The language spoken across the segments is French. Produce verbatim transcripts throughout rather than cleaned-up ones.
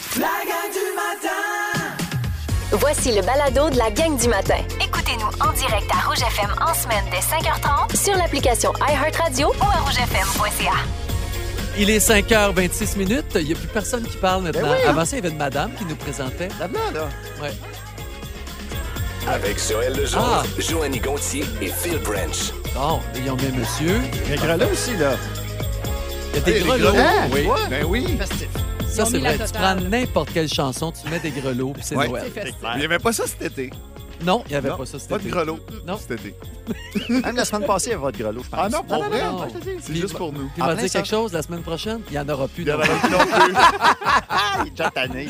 La gang du matin! Voici le balado de la gang du matin. Écoutez-nous en direct à Rouge F M en semaine dès cinq heures trente Sur l'application iHeartRadio ou à rouge f m point c a. Il est cinq heures vingt-six minutes. Il n'y a plus personne qui parle maintenant. Ben oui. Avant ça, il y avait une madame qui nous présentait. Là-dedans, là. Ouais. Avec Joël Legendre, Ah. Joanny Gontier et Phil Branch. Bon, ils ont mis monsieur. Il y a un grelots aussi, là. Il y a des Hey, les grelots. grelots. Oui. Ouais. Ben oui. Festif. Ça, Ils ont c'est mis vrai. la Tu totale. prends n'importe quelle chanson, tu mets des grelots, puis c'est Ouais. Noël. C'est festif. Il n'y avait pas ça cet été. Non, il n'y avait Non, pas ça cet Pas de été. grelots Non. cet été. Même la semaine passée, il y avait votre grelot, je pense. Ah non, pour vrai? non. C'est Puis- juste pour nous. Puis, il En m'a plein dit ça. quelque chose la semaine prochaine, il n'y en aura plus. Il y en non. avait plus non plus. Ah, il est déjà tanné.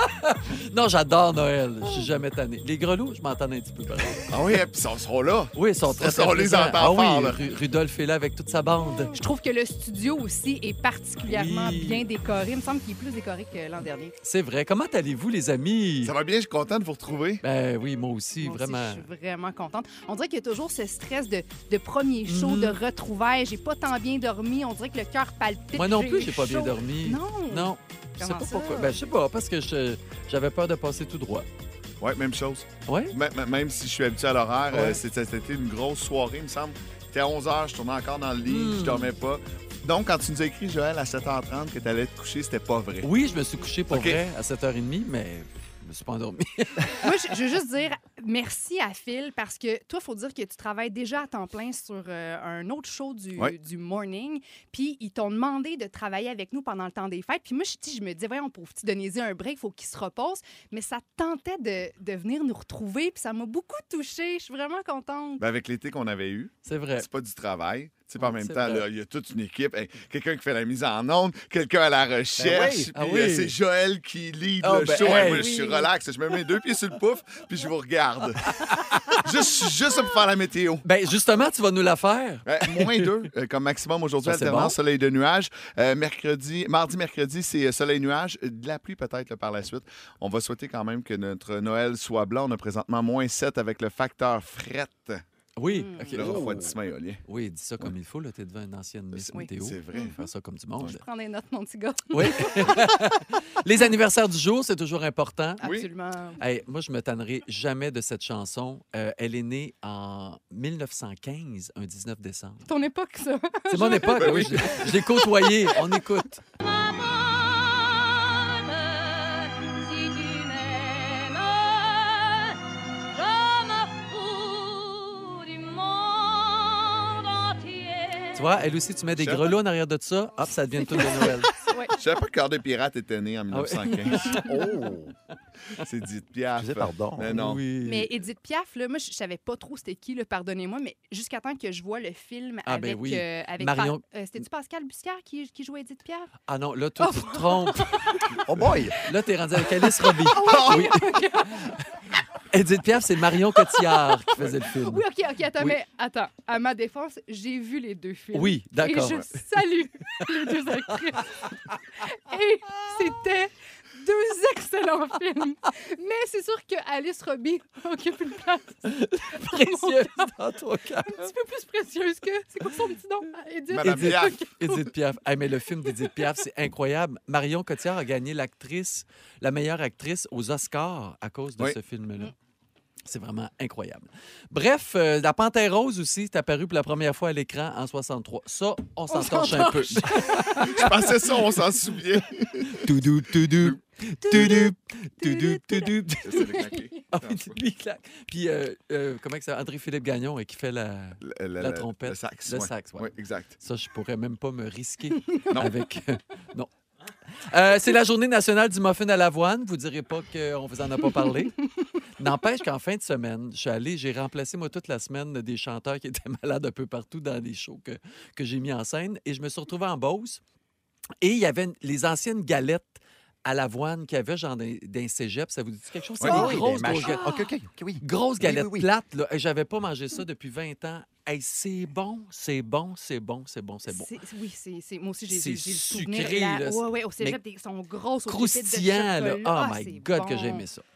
Non, j'adore Noël. Je suis jamais tanné. Les grelots, je m'entends un petit peu pareil. Ah oui, puis ils seront là. Oui, ils sont très, Ça, très on les présents. entend Ah oui, fort, là. Ru- Rudolph est là avec toute sa bande. Je trouve que le studio aussi est particulièrement Oui. bien décoré. Il me semble qu'il est plus décoré que l'an dernier. C'est vrai. Comment allez-vous, les amis? Ça va bien, je suis content de vous retrouver. Ben oui, moi aussi, Moi aussi, vraiment. je suis vraiment contente. On dirait qu'il y a toujours ce stress de, de premier show, Mhm. de retrouvailles. J'ai pas tant bien dormi. On dirait que le cœur palpite. Moi non plus, j'ai pas bien chaud. dormi. Non. Non. Je sais Comment pas ça? pourquoi. Ben, je sais pas, parce que je- j'avais peur de passer tout droit. Ouais, même chose. Ouais? M- m- même si je suis habitué à l'horaire, Ouais. euh, c'était c'était une grosse soirée, il me semble. C'était à onze heures, je tournais encore dans le lit, Mm. je dormais pas. Donc, quand tu nous as écrit, Joël, à sept heures trente que tu allais te coucher, c'était pas vrai. Oui, je me suis couché pour OK. vrai à sept heures trente, mais je me suis pas endormi. Moi, je, je veux juste dire merci à Phil parce que toi, il faut dire que tu travailles déjà à temps plein sur euh, un autre show du, Ouais. du morning. Puis, ils t'ont demandé de travailler avec nous pendant le temps des fêtes. Puis moi, je, tu sais, je me disais, voyons, pour petit donner un break, il faut qu'il se repose. Mais ça tentait de, de venir nous retrouver. Puis ça m'a beaucoup touchée. Je suis vraiment contente. Ben, avec l'été qu'on avait eu, C'est vrai. c'est pas du travail. Tu sais, puis en Ouais, même c'est temps, vrai. là, il y a toute une équipe. Hey, quelqu'un qui fait la mise en onde, quelqu'un à la recherche. Ben oui. Puis Ah euh, oui. c'est Joël qui lead Ah, le ben, show. hey. Hey, moi, je Oui. suis relax. Je me mets deux pieds sur le pouf, puis je vous regarde. juste, juste pour faire la météo. Ben, justement, tu vas nous la faire. Euh, moins deux, euh, comme maximum aujourd'hui, Ça, c'est alternance bon. soleil de nuages. Euh, mercredi, mardi, mercredi, c'est euh, soleil nuage. Euh, De la pluie peut-être là, par la suite. On va souhaiter quand même que notre Noël soit blanc. On a présentement moins sept avec le facteur fret. Oui. Mm. OK. Le Oh. refroidissement éolien. Oui, dis ça comme il faut. Tu es devant une ancienne Miss Oui, Météo. c'est vrai. Faire ça comme du monde. Je prends des notes, mon petit gars. Oui. Les anniversaires du jour, c'est toujours important. Oui. Absolument. Hey, moi, je me tannerai jamais de cette chanson. Euh, elle est née en mille neuf cent quinze, un dix-neuf décembre. Ton époque, ça. C'est mon époque, Ben oui. oui. Je, l'ai- je l'ai côtoyée. On écoute. Si tu m'aimes, je me fous du monde entier. Tu vois, elle aussi, tu mets des Je sais grelots en arrière de ça. Hop, ça devient une tour de Noël. Ouais. Je savais pas que Cœur de pirate était né en mille neuf cent quinze. Oh! C'est dit Piaf. Je disais pardon. Mais non. Oui. Mais Edith Piaf, là, moi, je savais pas trop c'était qui, là, pardonnez-moi, mais jusqu'à temps que je vois le film Ah, ben avec... oui. euh, avec Marion- Pa- euh, C'était-tu Pascal Buscard qui, qui jouait Edith Piaf? Ah non, là, toi, tu te trompes. Oh boy! Là, t'es rendu avec Alice Robbie. Ah oui. Edith Piaf, c'est Marion Cotillard qui faisait le film. Oui, OK, OK, attends, Oui. mais attends. À ma défense, j'ai vu les deux films. Oui, d'accord. Et je salue les deux actrices. Et c'était deux excellents films. Mais c'est sûr que Alice Robbie occupe une place Précieuse dans ton cœur. un petit peu plus précieuse que... C'est quoi son petit nom? Edith? Madame Edith, Piaf. Edith Piaf. Hey, mais le film d'Edith Piaf, c'est incroyable. Marion Cotillard a gagné l'actrice, la meilleure actrice aux Oscars à cause de Oui. ce film-là. C'est vraiment incroyable. Bref, euh, La Panthère Rose aussi est apparue pour la première fois à l'écran en soixante-trois. Ça, on s'en torche un peu. Je pensais ça, on s'en souvient. Toudou, toudou, toudou, toudou, toudou. C'est le claqué. Ah oui, lui, il claque. Puis, euh, euh, comment que ça André-Philippe Gagnon euh, qui fait la, Le- le- la le- trompette. Le sax. Le ouais. sax, ouais. Oui, exact. Ça, je pourrais même pas me risquer Non. avec... euh, non. Euh, c'est la journée nationale du muffin à l'avoine. Vous direz pas qu'on vous en a pas parlé. N'empêche qu'en fin de semaine, je suis allé, j'ai remplacé, moi, toute la semaine, des chanteurs qui étaient malades un peu partout dans les shows que, que j'ai mis en scène. Et je me suis retrouvé en Beauce. Et il y avait une- les anciennes galettes à l'avoine qu'il y avait, genre d'un d'un cégep. Ça vous dit quelque chose? C'est Oui, des oui, grosses, des grosses, machins. ga- OK, OK, OK, oui. grosses galettes oui, oui. plates. Là. Et j'avais pas mangé ça depuis vingt ans. Hey, c'est bon, c'est bon, c'est bon, c'est bon, c'est bon. C'est- Oui, c'est, c'est- moi aussi, j'ai, C'est j'ai le sucré, souvenir. là. Oui, oui, au cégep, des- ils sont grosses. aux pépites de Croustillant, là. chocolat. Oh Ah, my c'est God, bon. que j'ai aimé ça.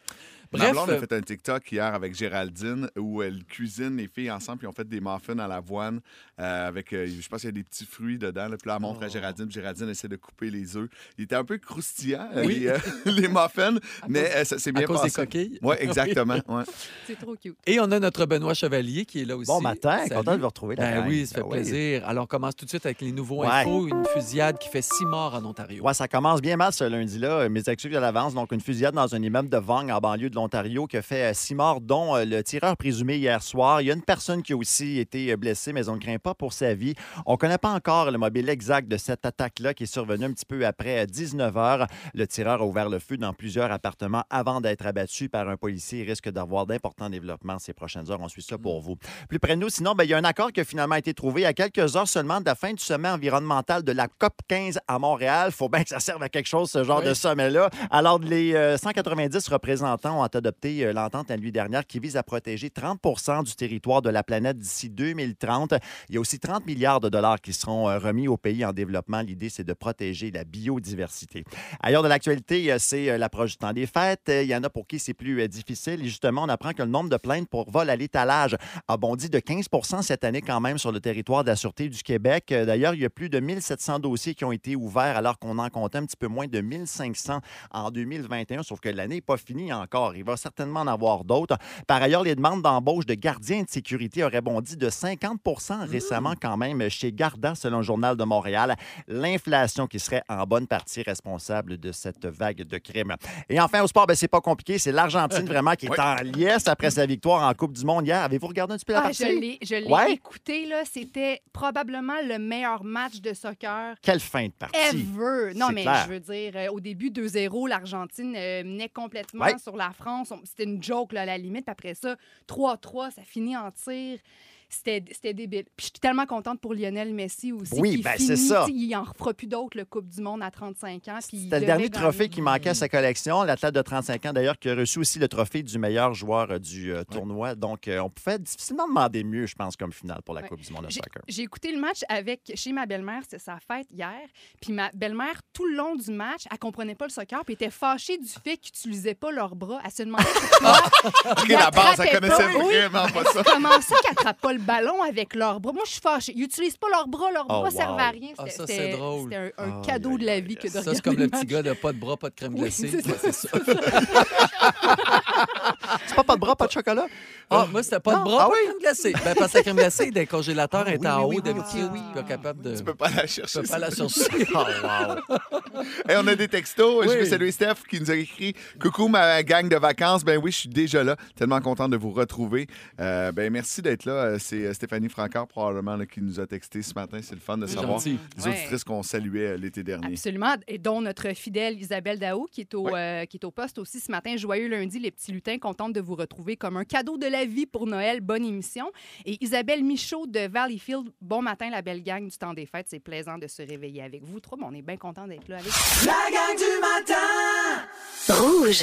Ma Bref, blonde a euh, fait un TikTok hier avec Géraldine où elle cuisine les filles ensemble, puis ils ont fait des muffins à l'avoine euh, avec, euh, je pense qu'il y a des petits fruits dedans. Là, puis là, elle montre à Géraldine, puis Géraldine essaie de couper les œufs. Il était un peu croustillant, euh, Oui. les, euh, les muffins, mais euh, ça s'est à bien cause des passé. coquilles. Oui, exactement. Ouais. C'est trop cute. Et on a notre Benoît Chevalier qui est là aussi. Bon matin, Salut. content de vous retrouver. la Ben gang. oui, ça fait Ben oui. plaisir. Alors, on commence tout de suite avec les nouveaux Ouais. infos. Une fusillade qui fait six morts en Ontario. Ouais, ça commence bien mal ce lundi-là. Mes excuses à l'avance. Donc, une fusillade dans un immeuble de Vaughan, en banlieue de l'Ontario, qui a fait euh, six morts, dont euh, le tireur présumé hier soir. Il y a une personne qui a aussi été euh, blessée, mais on ne craint pas pour sa vie. On ne connaît pas encore le mobile exact de cette attaque-là qui est survenue un petit peu après dix-neuf heures. Le tireur a ouvert le feu dans plusieurs appartements avant d'être abattu par un policier. Il risque d'avoir d'importants développements ces prochaines heures. On suit ça pour vous. Plus près de nous, sinon, ben, il y a un accord qui a finalement été trouvé à quelques heures seulement de la fin du sommet environnemental de la C O P quinze à Montréal. Il faut bien que ça serve à quelque chose, ce genre Oui. de sommet-là. Alors, les euh, cent quatre-vingt-dix représentants ont adopté euh, l'entente la nuit dernière qui vise à protéger trente pour cent du territoire de la planète d'ici deux mille trente. Il y a aussi trente milliards de dollars qui seront euh, remis aux pays en développement. L'idée, c'est de protéger la biodiversité. Ailleurs de l'actualité, euh, c'est euh, l'approche du temps des fêtes. Euh, Il y en a pour qui c'est plus euh, difficile. Et justement, on apprend que le nombre de plaintes pour vol à l'étalage a bondi de quinze pour cent cette année quand même sur le territoire de la Sûreté du Québec. Euh, D'ailleurs, il y a plus de mille sept cents dossiers qui ont été ouverts alors qu'on en comptait un petit peu moins de mille cinq cents en deux mille vingt et un, sauf que l'année n'est pas finie encore. Il va certainement en avoir d'autres. Par ailleurs, les demandes d'embauche de gardiens de sécurité auraient bondi de cinquante pour cent récemment quand même chez Garda, selon le Journal de Montréal. L'inflation qui serait en bonne partie responsable de cette vague de crimes. Et enfin, au sport, ben, c'est pas compliqué. C'est l'Argentine vraiment qui est Oui. en liesse après sa victoire en Coupe du Monde hier. Avez-vous regardé un petit peu la Ah, partie? je l'ai, je l'ai Ouais. écouté, là. C'était probablement le meilleur match de soccer Quelle fin de partie! ever. Non, C'est mais clair. je veux dire, euh, au début, deux zéro, l'Argentine euh, menait complètement Ouais. sur la France. On- C'était une joke, là, à la limite. Puis après ça, trois trois, ça finit en tir. C'était c'était débile. Puis je suis tellement contente pour Lionel Messi aussi. Oui, qui ben, finit, c'est ça. tu sais, Il n'en refera plus d'autres, le Coupe du Monde à trente-cinq ans. puis il C'était le devait dernier gagner. trophée qui manquait à sa collection. L'athlète de trente-cinq ans, d'ailleurs, qui a reçu aussi le trophée du meilleur joueur euh, du euh, tournoi. Donc, euh, on pouvait difficilement demander mieux, je pense, comme finale pour la Ouais. Coupe du monde de J'ai- soccer. J'ai écouté le match avec chez ma belle-mère, c'était sa fête hier. Puis ma belle-mère, tout le long du match, elle comprenait pas le soccer, puis était fâchée du fait qu'ils n'utilisaient pas leurs bras. Elle se demandait pourquoi. OK, ils la base, elle attrapaient connaissait pas. Oui. vraiment pas ça. Comment ça qu'ils n'attrapent pas le ballon avec leurs bras? Moi, je suis fâchée. Ils n'utilisent pas leurs bras. Leurs Oh, bras wow. servent à rien. Ah, C'était ça, c'est c'était- drôle. C'était un, un Aïe, cadeau aïe, de la aïe, vie que de Ça, regarder c'est comme le match. petit gars de pas de bras, pas de crème Oui, glacée. c'est ça. Ouais, c'est ça. C'est pas pas de bras, pas de chocolat? Ah, moi, c'était pas Non. de bras, Ah pas oui? de crème glacée. Ben, parce que la crème glacée, des congélateurs Ah, est oui, en oui, haut oui, d'habitude, oui, oui. puis pas capable de. Tu peux pas la Je chercher. peux pas la chercher. Oh, wow. Hey, on a des textos. Je Oui. veux saluer Steph qui nous a écrit « Coucou, ma gang de vacances. » Ben oui, je suis déjà là. Tellement content de vous retrouver. Euh, ben merci d'être là. Euh, C'est euh, Stéphanie Francard, probablement, là, qui nous a texté ce matin. C'est le fun de C'est savoir gentil. les Ouais. auditrices qu'on saluait euh, l'été dernier. Absolument. Et dont notre fidèle Isabelle Daou, qui est, au, Oui. euh, qui est au poste aussi ce matin. Joyeux lundi, les petits lutins. Contente de vous retrouver comme un cadeau de la vie pour Noël. Bonne émission. Et Isabelle Michaud de Valleyfield. Bon matin, la belle gang du temps des fêtes. C'est plaisant de se réveiller avec vous trois. Mais on est bien content d'être là avec vous. La gang du matin. Rouge.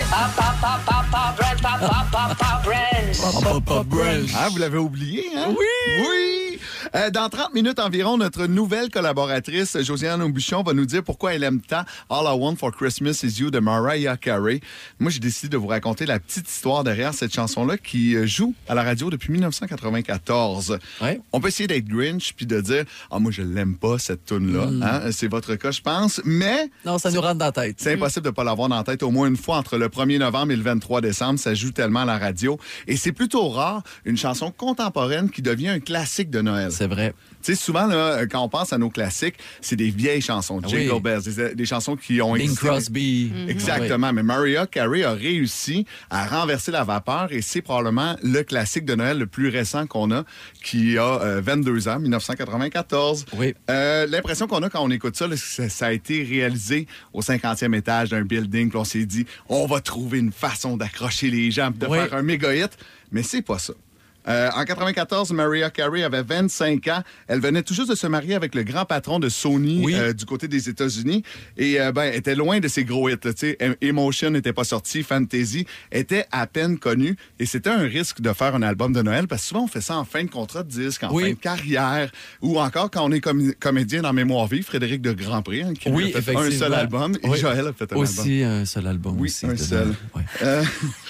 Ah, vous l'avez oublié, hein? Oui! Oui! Euh, dans trente minutes environ, notre nouvelle collaboratrice, Josiane Aubuchon, va nous dire pourquoi elle aime tant All I Want for Christmas Is You de Mariah Carey. Moi, j'ai décidé de vous raconter la petite histoire derrière cette chanson-là qui euh, joue à la radio depuis dix-neuf cent quatre-vingt-quatorze. Ouais. On peut essayer d'être Grinch puis de dire « Ah, moi, je l'aime pas, cette tune-là. Mm. Hein? C'est votre cas, je pense. Mais Non, ça nous rentre dans la tête. c'est impossible de ne pas l'avoir dans la tête au moins une fois entre le premier novembre et le vingt-trois décembre. Ça joue tellement à la radio. Et c'est plutôt rare, une chanson contemporaine qui devient un classique de Noël. C'est vrai. Tu sais, souvent, là, quand on pense à nos classiques, c'est des vieilles chansons. Ah Jingle oui. Bells, des, des chansons qui ont Bing existé. Crosby. Exactement. Mais Mariah Carey a réussi à renverser la vapeur et c'est probablement le classique de Noël le plus récent qu'on a, qui a euh, vingt-deux ans, dix-neuf cent quatre-vingt-quatorze. Oui. Euh, l'impression qu'on a quand on écoute ça, là, c'est que ça a été réalisé au cinquantième étage d'un building. Puis on s'est dit, on va trouver une façon d'accrocher les gens, de Oui. faire un méga hit. Mais c'est pas ça. Euh, en quatre-vingt-quatorze, Mariah Carey avait vingt-cinq ans. Elle venait tout juste de se marier avec le grand patron de Sony Oui. euh, du côté des États-Unis. Et euh, ben, elle était loin de ses gros hits. là, tu sais. Emotion n'était pas sorti, Fantasy était à peine connu. Et c'était un risque de faire un album de Noël parce que souvent on fait ça en fin de contrat de disque, en Oui. fin de carrière, ou encore quand on est com- comédien dans Mémoire vive, Frédéric de Grandpré, hein, qui Oui, a fait un effectivement. seul album. Et Oui. Joël a fait un album. Aussi un seul album. Oui, aussi, un de seul. Noël. Ouais. Euh,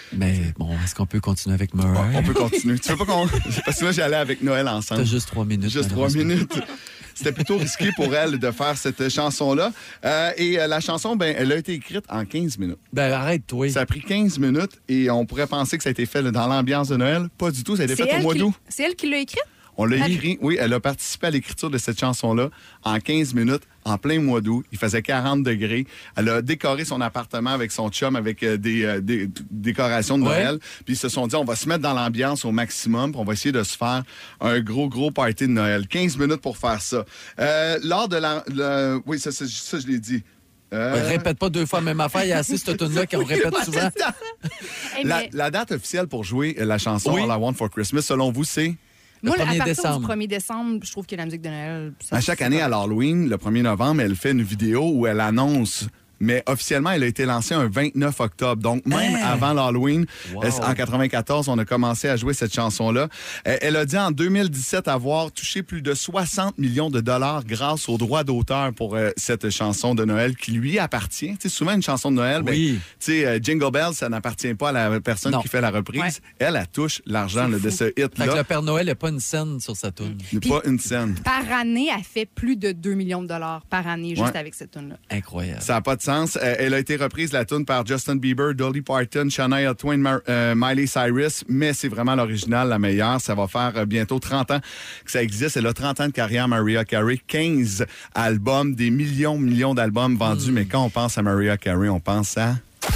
Mais bon, est-ce qu'on peut continuer avec Murray? On peut continuer. Tu veux pas qu'on... Parce que là, j'allais avec Noël ensemble. T'as juste trois minutes. Juste trois minutes. C'était plutôt risqué pour elle de faire cette chanson-là. Euh, et euh, la chanson, ben, elle a été écrite en quinze minutes. Ben, arrête-toi. Ça a pris quinze minutes et on pourrait penser que ça a été fait là, dans l'ambiance de Noël. Pas du tout. Ça a été C'est fait au elle mois qui- d'août. C'est elle qui l'a écrite? On l'a Elle- écrit, oui, elle a participé à l'écriture de cette chanson-là en quinze minutes, en plein mois d'août. Il faisait quarante degrés. Elle a décoré son appartement avec son chum, avec euh, des, euh, des d- décorations de Ouais. Noël. Puis ils se sont dit, on va se mettre dans l'ambiance au maximum, puis on va essayer de se faire un gros, gros party de Noël. quinze minutes pour faire ça. Euh, lors de la... le- Oui, ça, ça, ça, je l'ai dit. Euh, Ouais, répète pas deux fois la même affaire. Il y a assez cette tune là qu'on répète souvent. Hey, La, mais la date officielle pour jouer la chanson Oui. All I Want for Christmas, selon vous, c'est... moi, le à premier partir décembre. du premier décembre, je trouve que la musique de Noël... ça- À chaque c'est année, pas- à l'Halloween, le premier novembre, elle fait une vidéo où elle annonce. Mais officiellement, elle a été lancée un vingt-neuf octobre. Donc, même Hein? avant l'Halloween, Wow. euh, en quatre-vingt-quatorze, on a commencé à jouer cette chanson-là. Euh, elle a dit en deux mille dix-sept avoir touché plus de soixante millions de dollars grâce aux droits d'auteur pour euh, cette chanson de Noël qui lui appartient. Tu sais, souvent, une chanson de Noël, ben, Oui. tu sais, euh, Jingle Bells, ça n'appartient pas à la personne Non. qui fait la reprise. Ouais. Elle, elle touche l'argent C'est là, de fou. ce Fait que hit-là. le Père Noël n'a pas une scène sur sa tune. Puis- Pas une scène. Par année, elle fait plus de deux millions de dollars par année juste Ouais. avec cette tune-là. Incroyable. Ça n'a pas de sens. Euh, elle a été reprise, la tune, par Justin Bieber, Dolly Parton, Shania Twain, Mar- euh, Miley Cyrus, mais c'est vraiment l'original, la meilleure. Ça va faire euh, bientôt trente ans que ça existe. Elle a trente ans de carrière, Mariah Carey. quinze albums, des millions, millions d'albums vendus. Mais quand on pense à Mariah Carey, on pense à...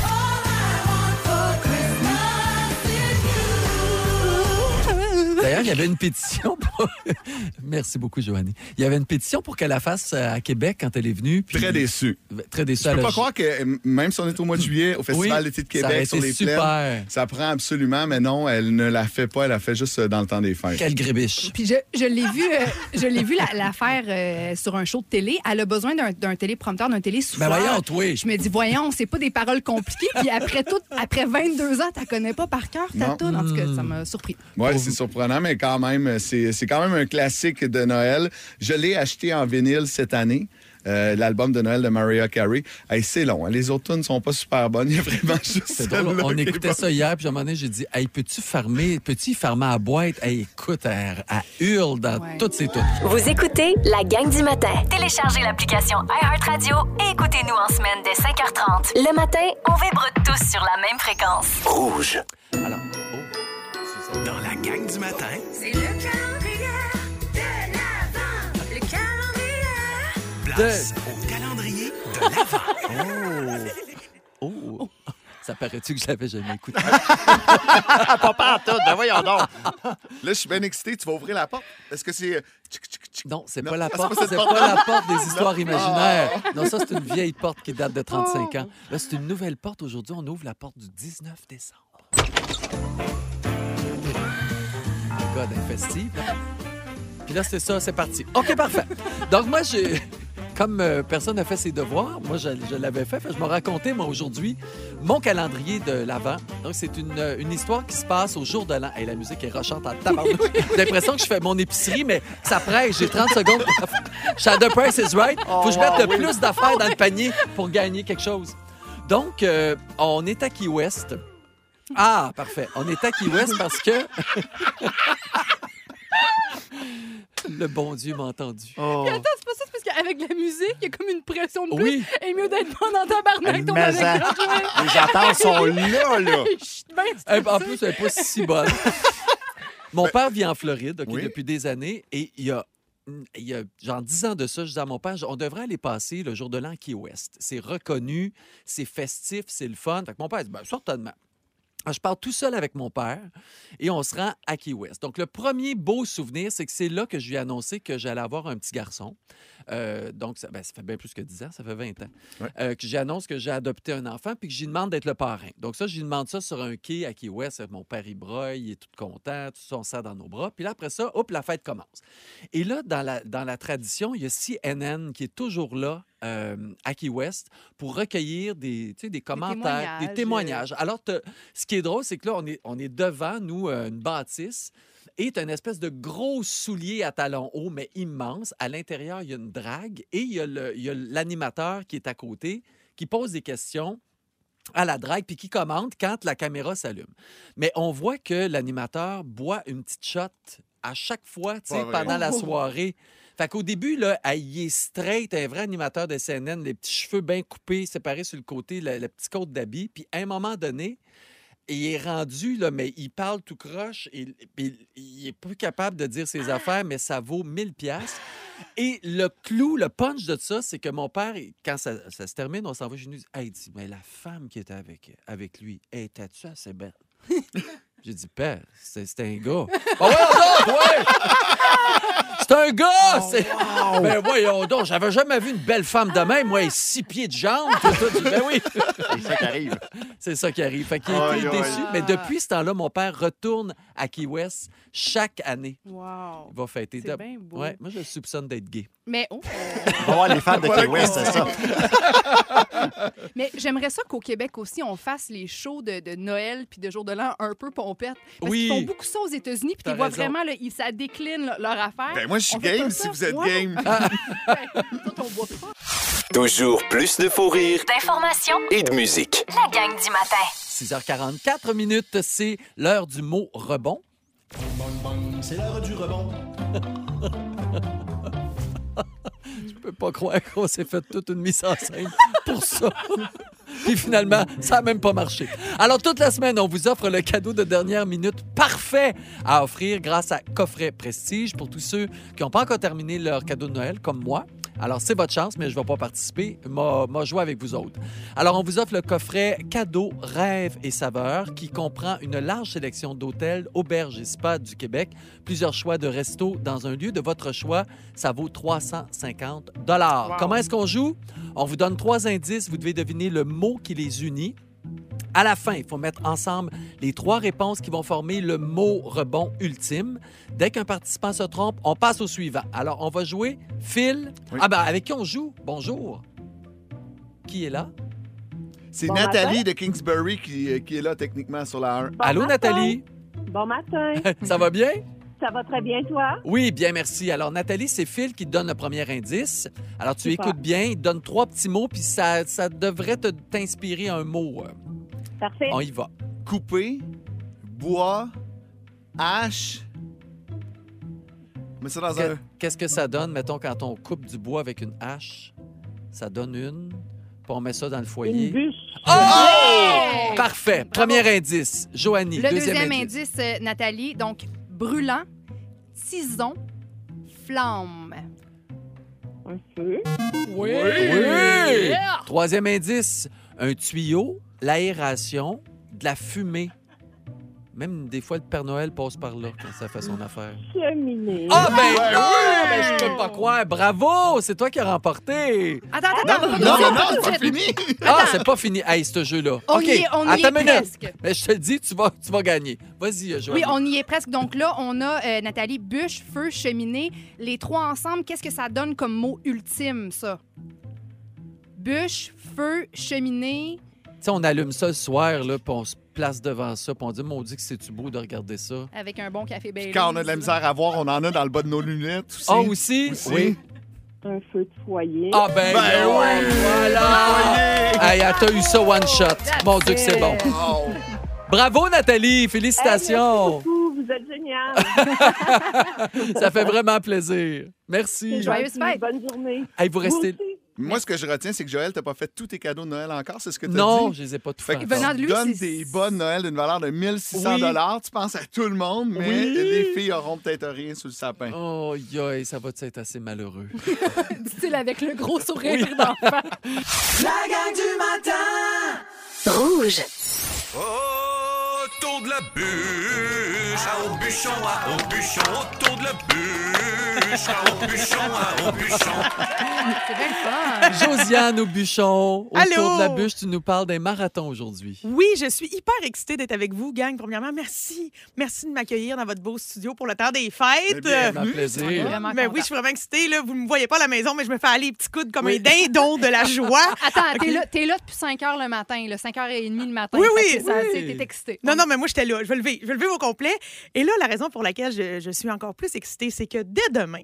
D'ailleurs, il y avait une pétition pour... Merci beaucoup, Joanie. Il y avait une pétition pour qu'elle la fasse euh, à Québec quand elle est venue. puis- Très déçu. Très déçu. Je Elle peux a- pas croire que, euh, même si on est au mois de juillet, au Festival Oui, d'été de ça aurait Québec, sur été les super. plaines, ça prend absolument, mais non, elle ne la fait pas. Elle la fait juste euh, dans le temps des fêtes. Quelle grébiche. Puis je, je l'ai vu, euh, je l'ai vu la, la faire euh, sur un show de télé. Elle a besoin d'un, d'un téléprompteur, d'un télésouffleur. Ben voyons, toi. Je me dis, voyons, c'est pas des paroles compliquées. Puis après tout, après vingt-deux ans, tu connais pas par cœur ta Non. tune. En tout cas, Hmm. ça m'a surpris. Oui, c'est surprenant, mais quand même, c'est, c'est quand même un classique de Noël. Je l'ai acheté en vinyle cette année. euh, l'album de Noël de Mariah Carey. Hey, c'est long, hein? Les autres tunes sont pas super bonnes. Il y a vraiment juste C'est drôle. celle-là On qui est écoutait bonne. ça hier, puis à un moment donné, j'ai dit, hey, peux-tu fermer, peux-tu fermer la boîte? Hey, écoute, elle, elle hurle dans Ouais. toutes ses tunes. Vous écoutez la gang du matin. Téléchargez l'application iHeartRadio et écoutez-nous en semaine dès cinq heures trente. Le matin, On vibre tous sur la même fréquence. Rouge. Alors, oh, Suzanne. Dans la gang du matin, C'est le calendrier de l'Avent. Le calendrier. place au calendrier de l'Avent. Oh, oh. Ça paraît-tu que je l'avais jamais écouté? Pas partout, ben voyons donc. Là, je suis bien excité. Tu vas ouvrir la porte. Est-ce que c'est... euh, tchic, tchic, tchic? Non, c'est Non, pas la ah, c'est porte, pas cette c'est porte-là. pas la porte des histoires Non. imaginaires. Ah. Non, ça, c'est une vieille porte qui date de trente-cinq ans. Là, c'est une nouvelle porte. Aujourd'hui, on ouvre la porte du dix-neuf décembre. Le gars est festif. là. Puis là, c'est ça, c'est parti. OK, parfait. Donc, moi, j'ai... Comme euh, personne n'a fait ses devoirs, moi, je, je l'avais fait. Fait que je me racontais, moi, aujourd'hui, mon calendrier de l'Avent. Donc, c'est une, euh, une histoire qui se passe au jour de l'an. Et la musique est rochante en tabarnouche. J'ai l'impression que je fais mon épicerie, mais ça presse. J'ai trente secondes pour la faire. Je suis à The Price is Right. Faut que je mette le plus d'affaires dans le panier pour gagner quelque chose. Donc, euh, on est à Key West. Ah, parfait. On est à Key West parce que... Le bon Dieu m'a entendu. Oh. Attends, c'est pas ça, c'est parce qu'avec la musique, il y a comme une pression de plus. Oui. Et mieux d'être bon dans tabarnak, ton Mais avec ça- Les attentes sont là, là. Je suis bien Eh, stressée. En plus, elle n'est pas si bonne. Mon père vit en Floride ok, Oui. depuis des années et il y a, il y a genre dix ans de ça, je disais à mon père, on devrait aller passer le jour de l'an à Key West. C'est reconnu, c'est festif, c'est le fun. Fait que mon père dit, ben, certainement. Alors, je pars tout seul avec mon père et on se rend à Key West. Donc, le premier beau souvenir, c'est que c'est là que je lui ai annoncé que j'allais avoir un petit garçon. Euh, donc, ça, ben, ça fait bien plus que dix ans, ça fait vingt ans. Ouais. Euh, que j'annonce que j'ai adopté un enfant puis que j'y demande d'être le parrain. Donc, ça, j'y demande ça sur un quai à Key West. Mon père, il broye, il est tout content, tout ça, on serre dans nos bras. Puis là, après ça, hop, la fête commence. Et là, dans la, dans la tradition, il y a C N N qui est toujours là euh, à Key West pour recueillir des, tu sais, des commentaires, des témoignages. témoignages. Alors, t'as- ce qui est drôle, c'est que là, on est, on est devant, nous, euh, une bâtisse et tu as une espèce de gros soulier à talons hauts, mais immense. À l'intérieur, il y a une drague et il y a le- il y a l'animateur qui est à côté qui pose des questions à la drague, puis qui commande quand la caméra s'allume. Mais on voit que l'animateur boit une petite shot à chaque fois, tu sais, Pas vrai. pendant la Oh. soirée. Fait qu'au début, là, elle, il est straight, un vrai animateur de C N N, les petits cheveux bien coupés, séparés sur le côté, le, le petit côte d'habit. Puis à un moment donné, il est rendu, là, mais il parle tout croche, et, puis il est plus capable de dire ses affaires, mais ça vaut mille piastres. Et le clou, le punch de ça, c'est que mon père, quand ça, ça se termine, on s'en va chez nous, il dit, hey, dit, mais la femme qui était avec, avec lui, était-tu assez belle? J'ai dit, père, c'est c'est un gars. Ah ouais, non, ouais! C'est un gars! c'est... Ben voyons donc, j'avais jamais vu une belle femme de même, moi, six pieds de jambes. Tout, tout. Ben oui, C'est ça qui arrive. c'est ça qui arrive. Fait qu'il Aïe, était aïe. déçu. Mais depuis ce temps-là, mon père retourne à Key West chaque année. Wow. Il va fêter. C'est bien beau. Ouais, moi, je le soupçonne d'être gay. Mais, oh, On va voir les fans de Key West, c'est ça. mais j'aimerais ça qu'au Québec aussi, on fasse les shows de, de Noël puis de jour de l'an un peu pompettes. Parce Oui. qu'ils font beaucoup ça aux États-Unis, puis T'as tu vois raison. vraiment, là, ils- ça décline là, leur affaire. Ben moi, je suis On fait game pas si ça. vous êtes Ouais. game. Nous autres, on boit pas. Toujours plus de fou rire D'informations, et de musique. la gang du matin. six heures quarante-quatre minutes, c'est l'heure du mot rebond. C'est l'heure du rebond. Je peux pas croire qu'on s'est fait toute une mise en scène pour ça. Puis finalement, ça n'a même pas marché. Alors, toute la semaine, on vous offre le cadeau de dernière minute parfait à offrir grâce à Coffret Prestige pour tous ceux qui n'ont pas encore terminé leur cadeau de Noël, comme moi. Alors, c'est votre chance, mais je ne vais pas participer. M'a m'a joué avec vous autres. Alors, on vous offre le coffret cadeau Rêve et Saveurs qui comprend une large sélection d'hôtels, auberges et spas du Québec, plusieurs choix de restos dans un lieu de votre choix. Ça vaut trois cent cinquante dollars. Wow. Comment est-ce qu'on joue? On vous donne trois indices. Vous devez deviner le mot qui les unit. À la fin, il faut mettre ensemble les trois réponses qui vont former le mot rebond ultime. Dès qu'un participant se trompe, on passe au suivant. Alors, on va jouer. Phil. Oui. Ah ben, avec qui on joue? Bonjour. Qui est là? C'est Bon Nathalie de Kingsbury qui, euh, qui est là techniquement sur la un. Bon Allô, matin. Nathalie? Bon matin. Ça va bien? Ça va très bien, toi? Oui, bien, merci. Alors, Nathalie, c'est Phil qui te donne le premier indice. Alors, tu Super. écoutes bien, il te donne trois petits mots, puis ça, ça devrait te- t'inspirer un mot. Parfait. On y va. Coupé, bois, hache. Mets ça dans Que- un. Qu'est-ce que ça donne, mettons, quand on coupe du bois avec une hache? Ça donne une, puis on met ça dans le foyer. Une bûche. Oh! Parfait. Premier indice. Joanie, Le deuxième, deuxième indice. indice, euh, Nathalie, donc brûlant, tison, flamme. Un feu. Oui! Yeah! Troisième indice, un tuyau, l'aération, de la fumée. Même des fois, le Père Noël passe par là quand ça fait son affaire. Cheminée. Ah, ben Ouais, non! oui! Ben, je peux pas croire. Bravo! C'est toi qui as remporté. Attends, Non, attends, non, attends. non, pas non, tout de c'est pas suite. fini. Ah, c'est pas fini. Hey, ce jeu-là. On OK. y est, on y Attends est une minute. presque. Mais je te le dis, tu vas, tu vas gagner. Vas-y, Joanie. Oui, on y est presque. Donc là, on a, euh, Nathalie, bûche, feu, cheminée. Les trois ensemble, qu'est-ce que ça donne comme mot ultime, ça? Bûche, feu, cheminée. Tu sais, on allume ça le soir, là, puis on se place devant ça, puis on dit, maudit que c'est-tu beau de regarder ça. Avec un bon café Baileys. Quand on a de la misère à voir, on en a dans le bas de nos lunettes aussi. Ah, aussi? Aussi. Oui. Un feu de foyer. Ah, ben, Ben non, oui! voilà! Hey, elle t'a eu ça one shot. Mon Dieu que c'est bon. Oh. Bravo, Nathalie! Félicitations! Ouh, vous êtes génial. Ça fait vraiment plaisir. Merci. Joyeuse fête. Bonne journée. Hey, vous restez... Vous aussi. Moi, ce que je retiens, c'est que Joël, t'as pas fait tous tes cadeaux de Noël encore, c'est ce que tu as Non, dit? je les ai pas tout Fait fait. que Venant encore. de lui, tu donnes c'est- des bonnes Noël d'une valeur de mille six cents dollars. Tu penses à tout le monde, mais Oui. les filles auront peut-être rien sous le sapin. Oh, yoï, ça va être assez malheureux. Dit-il avec le gros sourire d'enfant. La gang du matin! Rouge. Autour de la bûche, à au bûchon, à au bûchon, autour de la bûche, à au bûchon, à au bûchon. C'est bien le fun. Josiane au bûchon, autour Allô? de la bûche, tu nous parles d'un marathon aujourd'hui. Oui, je suis hyper excitée d'être avec vous, gang. Premièrement, merci. Merci de m'accueillir dans votre beau studio pour le temps des fêtes. Bien, Un plaisir. Vraiment Mais content. oui, je suis vraiment excitée. Là. Vous ne me voyez pas à la maison, mais je me fais aller les petits coudes comme un dindon de la joie. Attends, t'es Ok. là, t'es là depuis cinq heures le matin, là, cinq heures trente le matin. Oui, Fait oui, que ça, oui. c'est- T'es excité. Non, non, mais moi, j'étais là. Je vais lever. Je vais lever au complet. Et là, la raison pour laquelle je, je suis encore plus excitée, c'est que dès demain,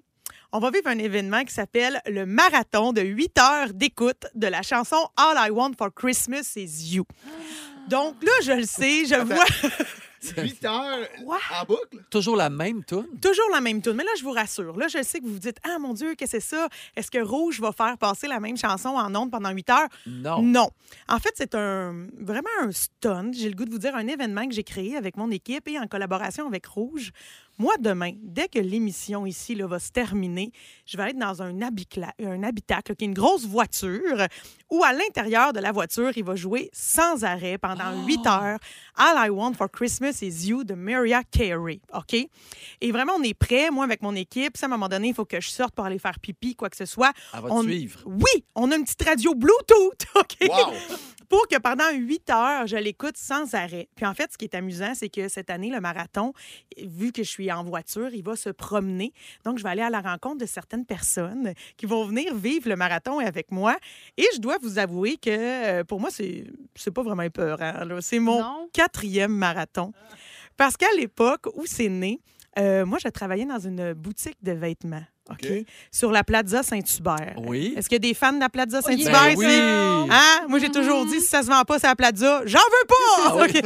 on va vivre un événement qui s'appelle le marathon de huit heures d'écoute de la chanson All I Want for Christmas is You. Donc là, je le sais, je vois... huit heures Ouais. en boucle? Toujours la même toune? Toujours la même tune. Mais là, je vous rassure. Là, je sais que vous vous dites « Ah, mon Dieu, qu'est-ce que c'est ça? Est-ce que Rouge va faire passer la même chanson en ondes pendant huit heures? » Non. Non. En fait, c'est un vraiment un stunt. J'ai le goût de vous dire un événement que j'ai créé avec mon équipe et en collaboration avec Rouge. Moi, demain, dès que l'émission ici là, va se terminer, je vais être dans un, habicla- un habitacle, qui est une grosse voiture, où à l'intérieur de la voiture, il va jouer sans arrêt pendant huit heures All I Want for Christmas is You de Mariah Carey. OK? Et vraiment, on est prêts, moi, avec mon équipe. Ça, à un moment donné, il faut que je sorte pour aller faire pipi, quoi que ce soit. Elle va te On- suivre. Oui, on a une petite radio Bluetooth, OK? Wow! Pour que pendant huit heures, je l'écoute sans arrêt. Puis en fait, ce qui est amusant, c'est que cette année, le marathon, vu que je suis en voiture, il va se promener. Donc, je vais aller à la rencontre de certaines personnes qui vont venir vivre le marathon avec moi. Et je dois vous avouer que euh, pour moi, c'est, c'est pas vraiment épeurant, là. C'est mon Non. quatrième marathon. Parce qu'à l'époque où c'est né, euh, moi, je travaillais dans une boutique de vêtements. OK? OK. Sur la Plaza Saint-Hubert. Oui. Est-ce qu'il y a des fans de la Plaza Oui. Saint-Hubert Ben ici? oui. Hein? Moi, j'ai toujours dit, si ça se vend pas, c'est la Plaza. J'en veux pas! OK?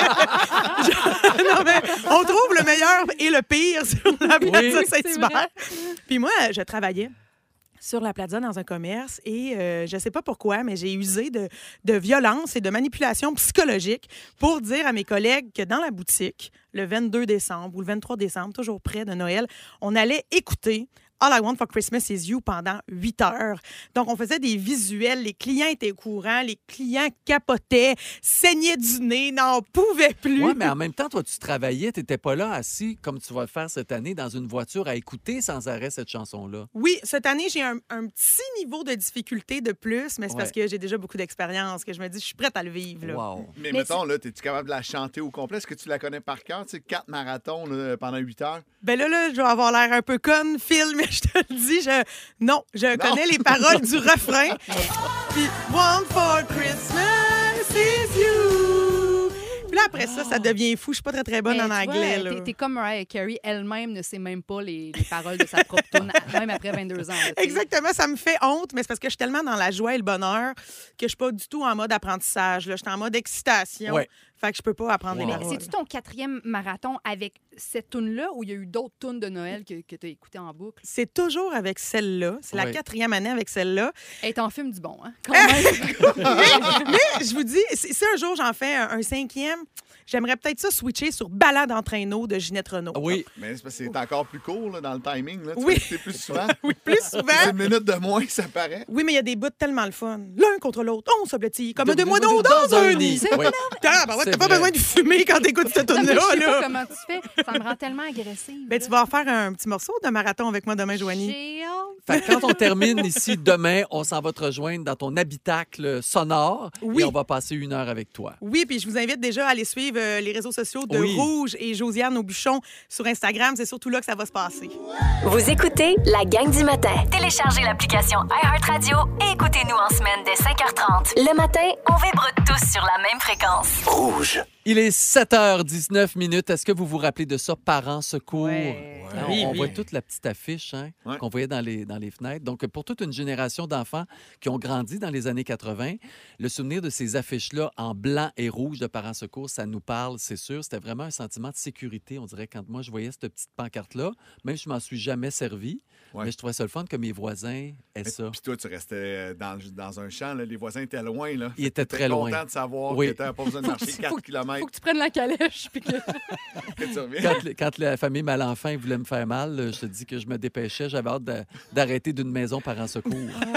Je- non, mais on trouve le meilleur et le pire sur la Plaza Oui, c'est Saint-Hubert. Puis moi, je travaillais sur la Plaza dans un commerce et euh, je sais pas pourquoi, mais j'ai usé de, de violence et de manipulation psychologique pour dire à mes collègues que dans la boutique, le vingt-deux décembre ou le vingt-trois décembre, toujours près de Noël, on allait écouter All I Want for Christmas is You pendant huit heures. Donc, on faisait des visuels. Les clients étaient au courant. Les clients capotaient, saignaient du nez, n'en pouvaient plus. Oui, mais en même temps, toi, tu travaillais, tu n'étais pas là assis comme tu vas le faire cette année dans une voiture à écouter sans arrêt cette chanson-là. Oui, cette année, j'ai un, un petit niveau de difficulté de plus, mais c'est Ouais. parce que j'ai déjà beaucoup d'expérience que je me dis, je suis prête à le vivre. Là. Wow. Mais, Mais mettons, là, es-tu capable de la chanter au complet? Est-ce que tu la connais par cœur? Tu sais, quatre marathons là, pendant huit heures? Ben là, là, je vais avoir l'air un peu conne, Phil, mais je te le dis, je... non, je connais les paroles du refrain. Puis, One for Christmas is you. Puis là, après ça, ça devient fou. Je suis pas très, très bonne Mais en tu anglais. vois, là. T'es, t'es comme Mariah Carey, elle-même ne sait même pas les, les paroles de sa propre tune, même après vingt-deux ans. là, tu sais. Exactement, ça me fait honte, mais c'est parce que je suis tellement dans la joie et le bonheur que je suis pas du tout en mode apprentissage. Là. Je suis en mode excitation. Ouais. Fait que je peux pas apprendre Wow. les Mais paroles. c'est-tu ton quatrième marathon avec cette tune-là ou il y a eu d'autres tunes de Noël que, que tu as écoutées en boucle? C'est toujours avec celle-là. C'est la Oui. quatrième année avec celle-là. Elle t'en fume du bon, hein? Quand même. mais, mais je vous dis, si, si un jour j'en fais un, un cinquième, j'aimerais peut-être ça switcher sur Balade en traîneau de Ginette Renault. Oui. Mais c'est parce que c'est encore plus court là, dans le timing. Là. Tu Oui. peux écouter plus souvent. Oui, plus souvent. Une minute de moins, ça paraît. Oui, mais il y a des bouts tellement le fun. L'un contre l'autre, on se blottit comme De- deux de- moineaux de- dans, dans un un nid. nid. C'est Oui. T'as pas C'est besoin vrai. de fumer quand t'écoutes cette Non, mais tune-là. je sais pas là. comment tu fais. Ça me rend tellement agressive. Ben, tu vas en faire un petit morceau de marathon avec moi demain, Joanie. J'ai hâte. Fait que quand on termine ici demain, on s'en va te rejoindre dans ton habitacle sonore Oui. et on va passer une heure avec toi. Oui, puis je vous invite déjà à aller suivre euh, les réseaux sociaux de Oui. Rouge et Josiane Aubuchon sur Instagram. C'est surtout là que ça va se passer. Vous écoutez la gang du matin. Téléchargez l'application iHeartRadio et écoutez-nous en semaine dès cinq heures trente. Le matin, On vibre tous sur la même fréquence. Rouge. Il est sept heures dix-neuf minutes. Est-ce que vous vous rappelez de ça, Parents Secours? Ouais. Hein, Oui, on oui. voit toute la petite affiche hein, Ouais. qu'on voyait dans les, dans les fenêtres. Donc, pour toute une génération d'enfants qui ont grandi dans les années quatre-vingt, le souvenir de ces affiches-là en blanc et rouge de Parents Secours, ça nous parle, c'est sûr. C'était vraiment un sentiment de sécurité, on dirait, quand moi, je voyais cette petite pancarte-là. Même si je m'en suis jamais servi, Ouais. mais je trouvais ça le fun que mes voisins aient Mais- ça. Puis toi, tu restais dans, dans un champ. Là. Les voisins étaient loin. Là. Ils étaient T'étais très loin. content de savoir Oui. que tu n'avais pas besoin de marcher Faut quatre que- kilomètres. Faut que tu prennes la calèche. Puis que... que tu reviens. Quand, le- quand la famille Malenfant voulait me faire mal, euh, je te dis que je me dépêchais. J'avais hâte de- d'arrêter d'une maison Parents Secours.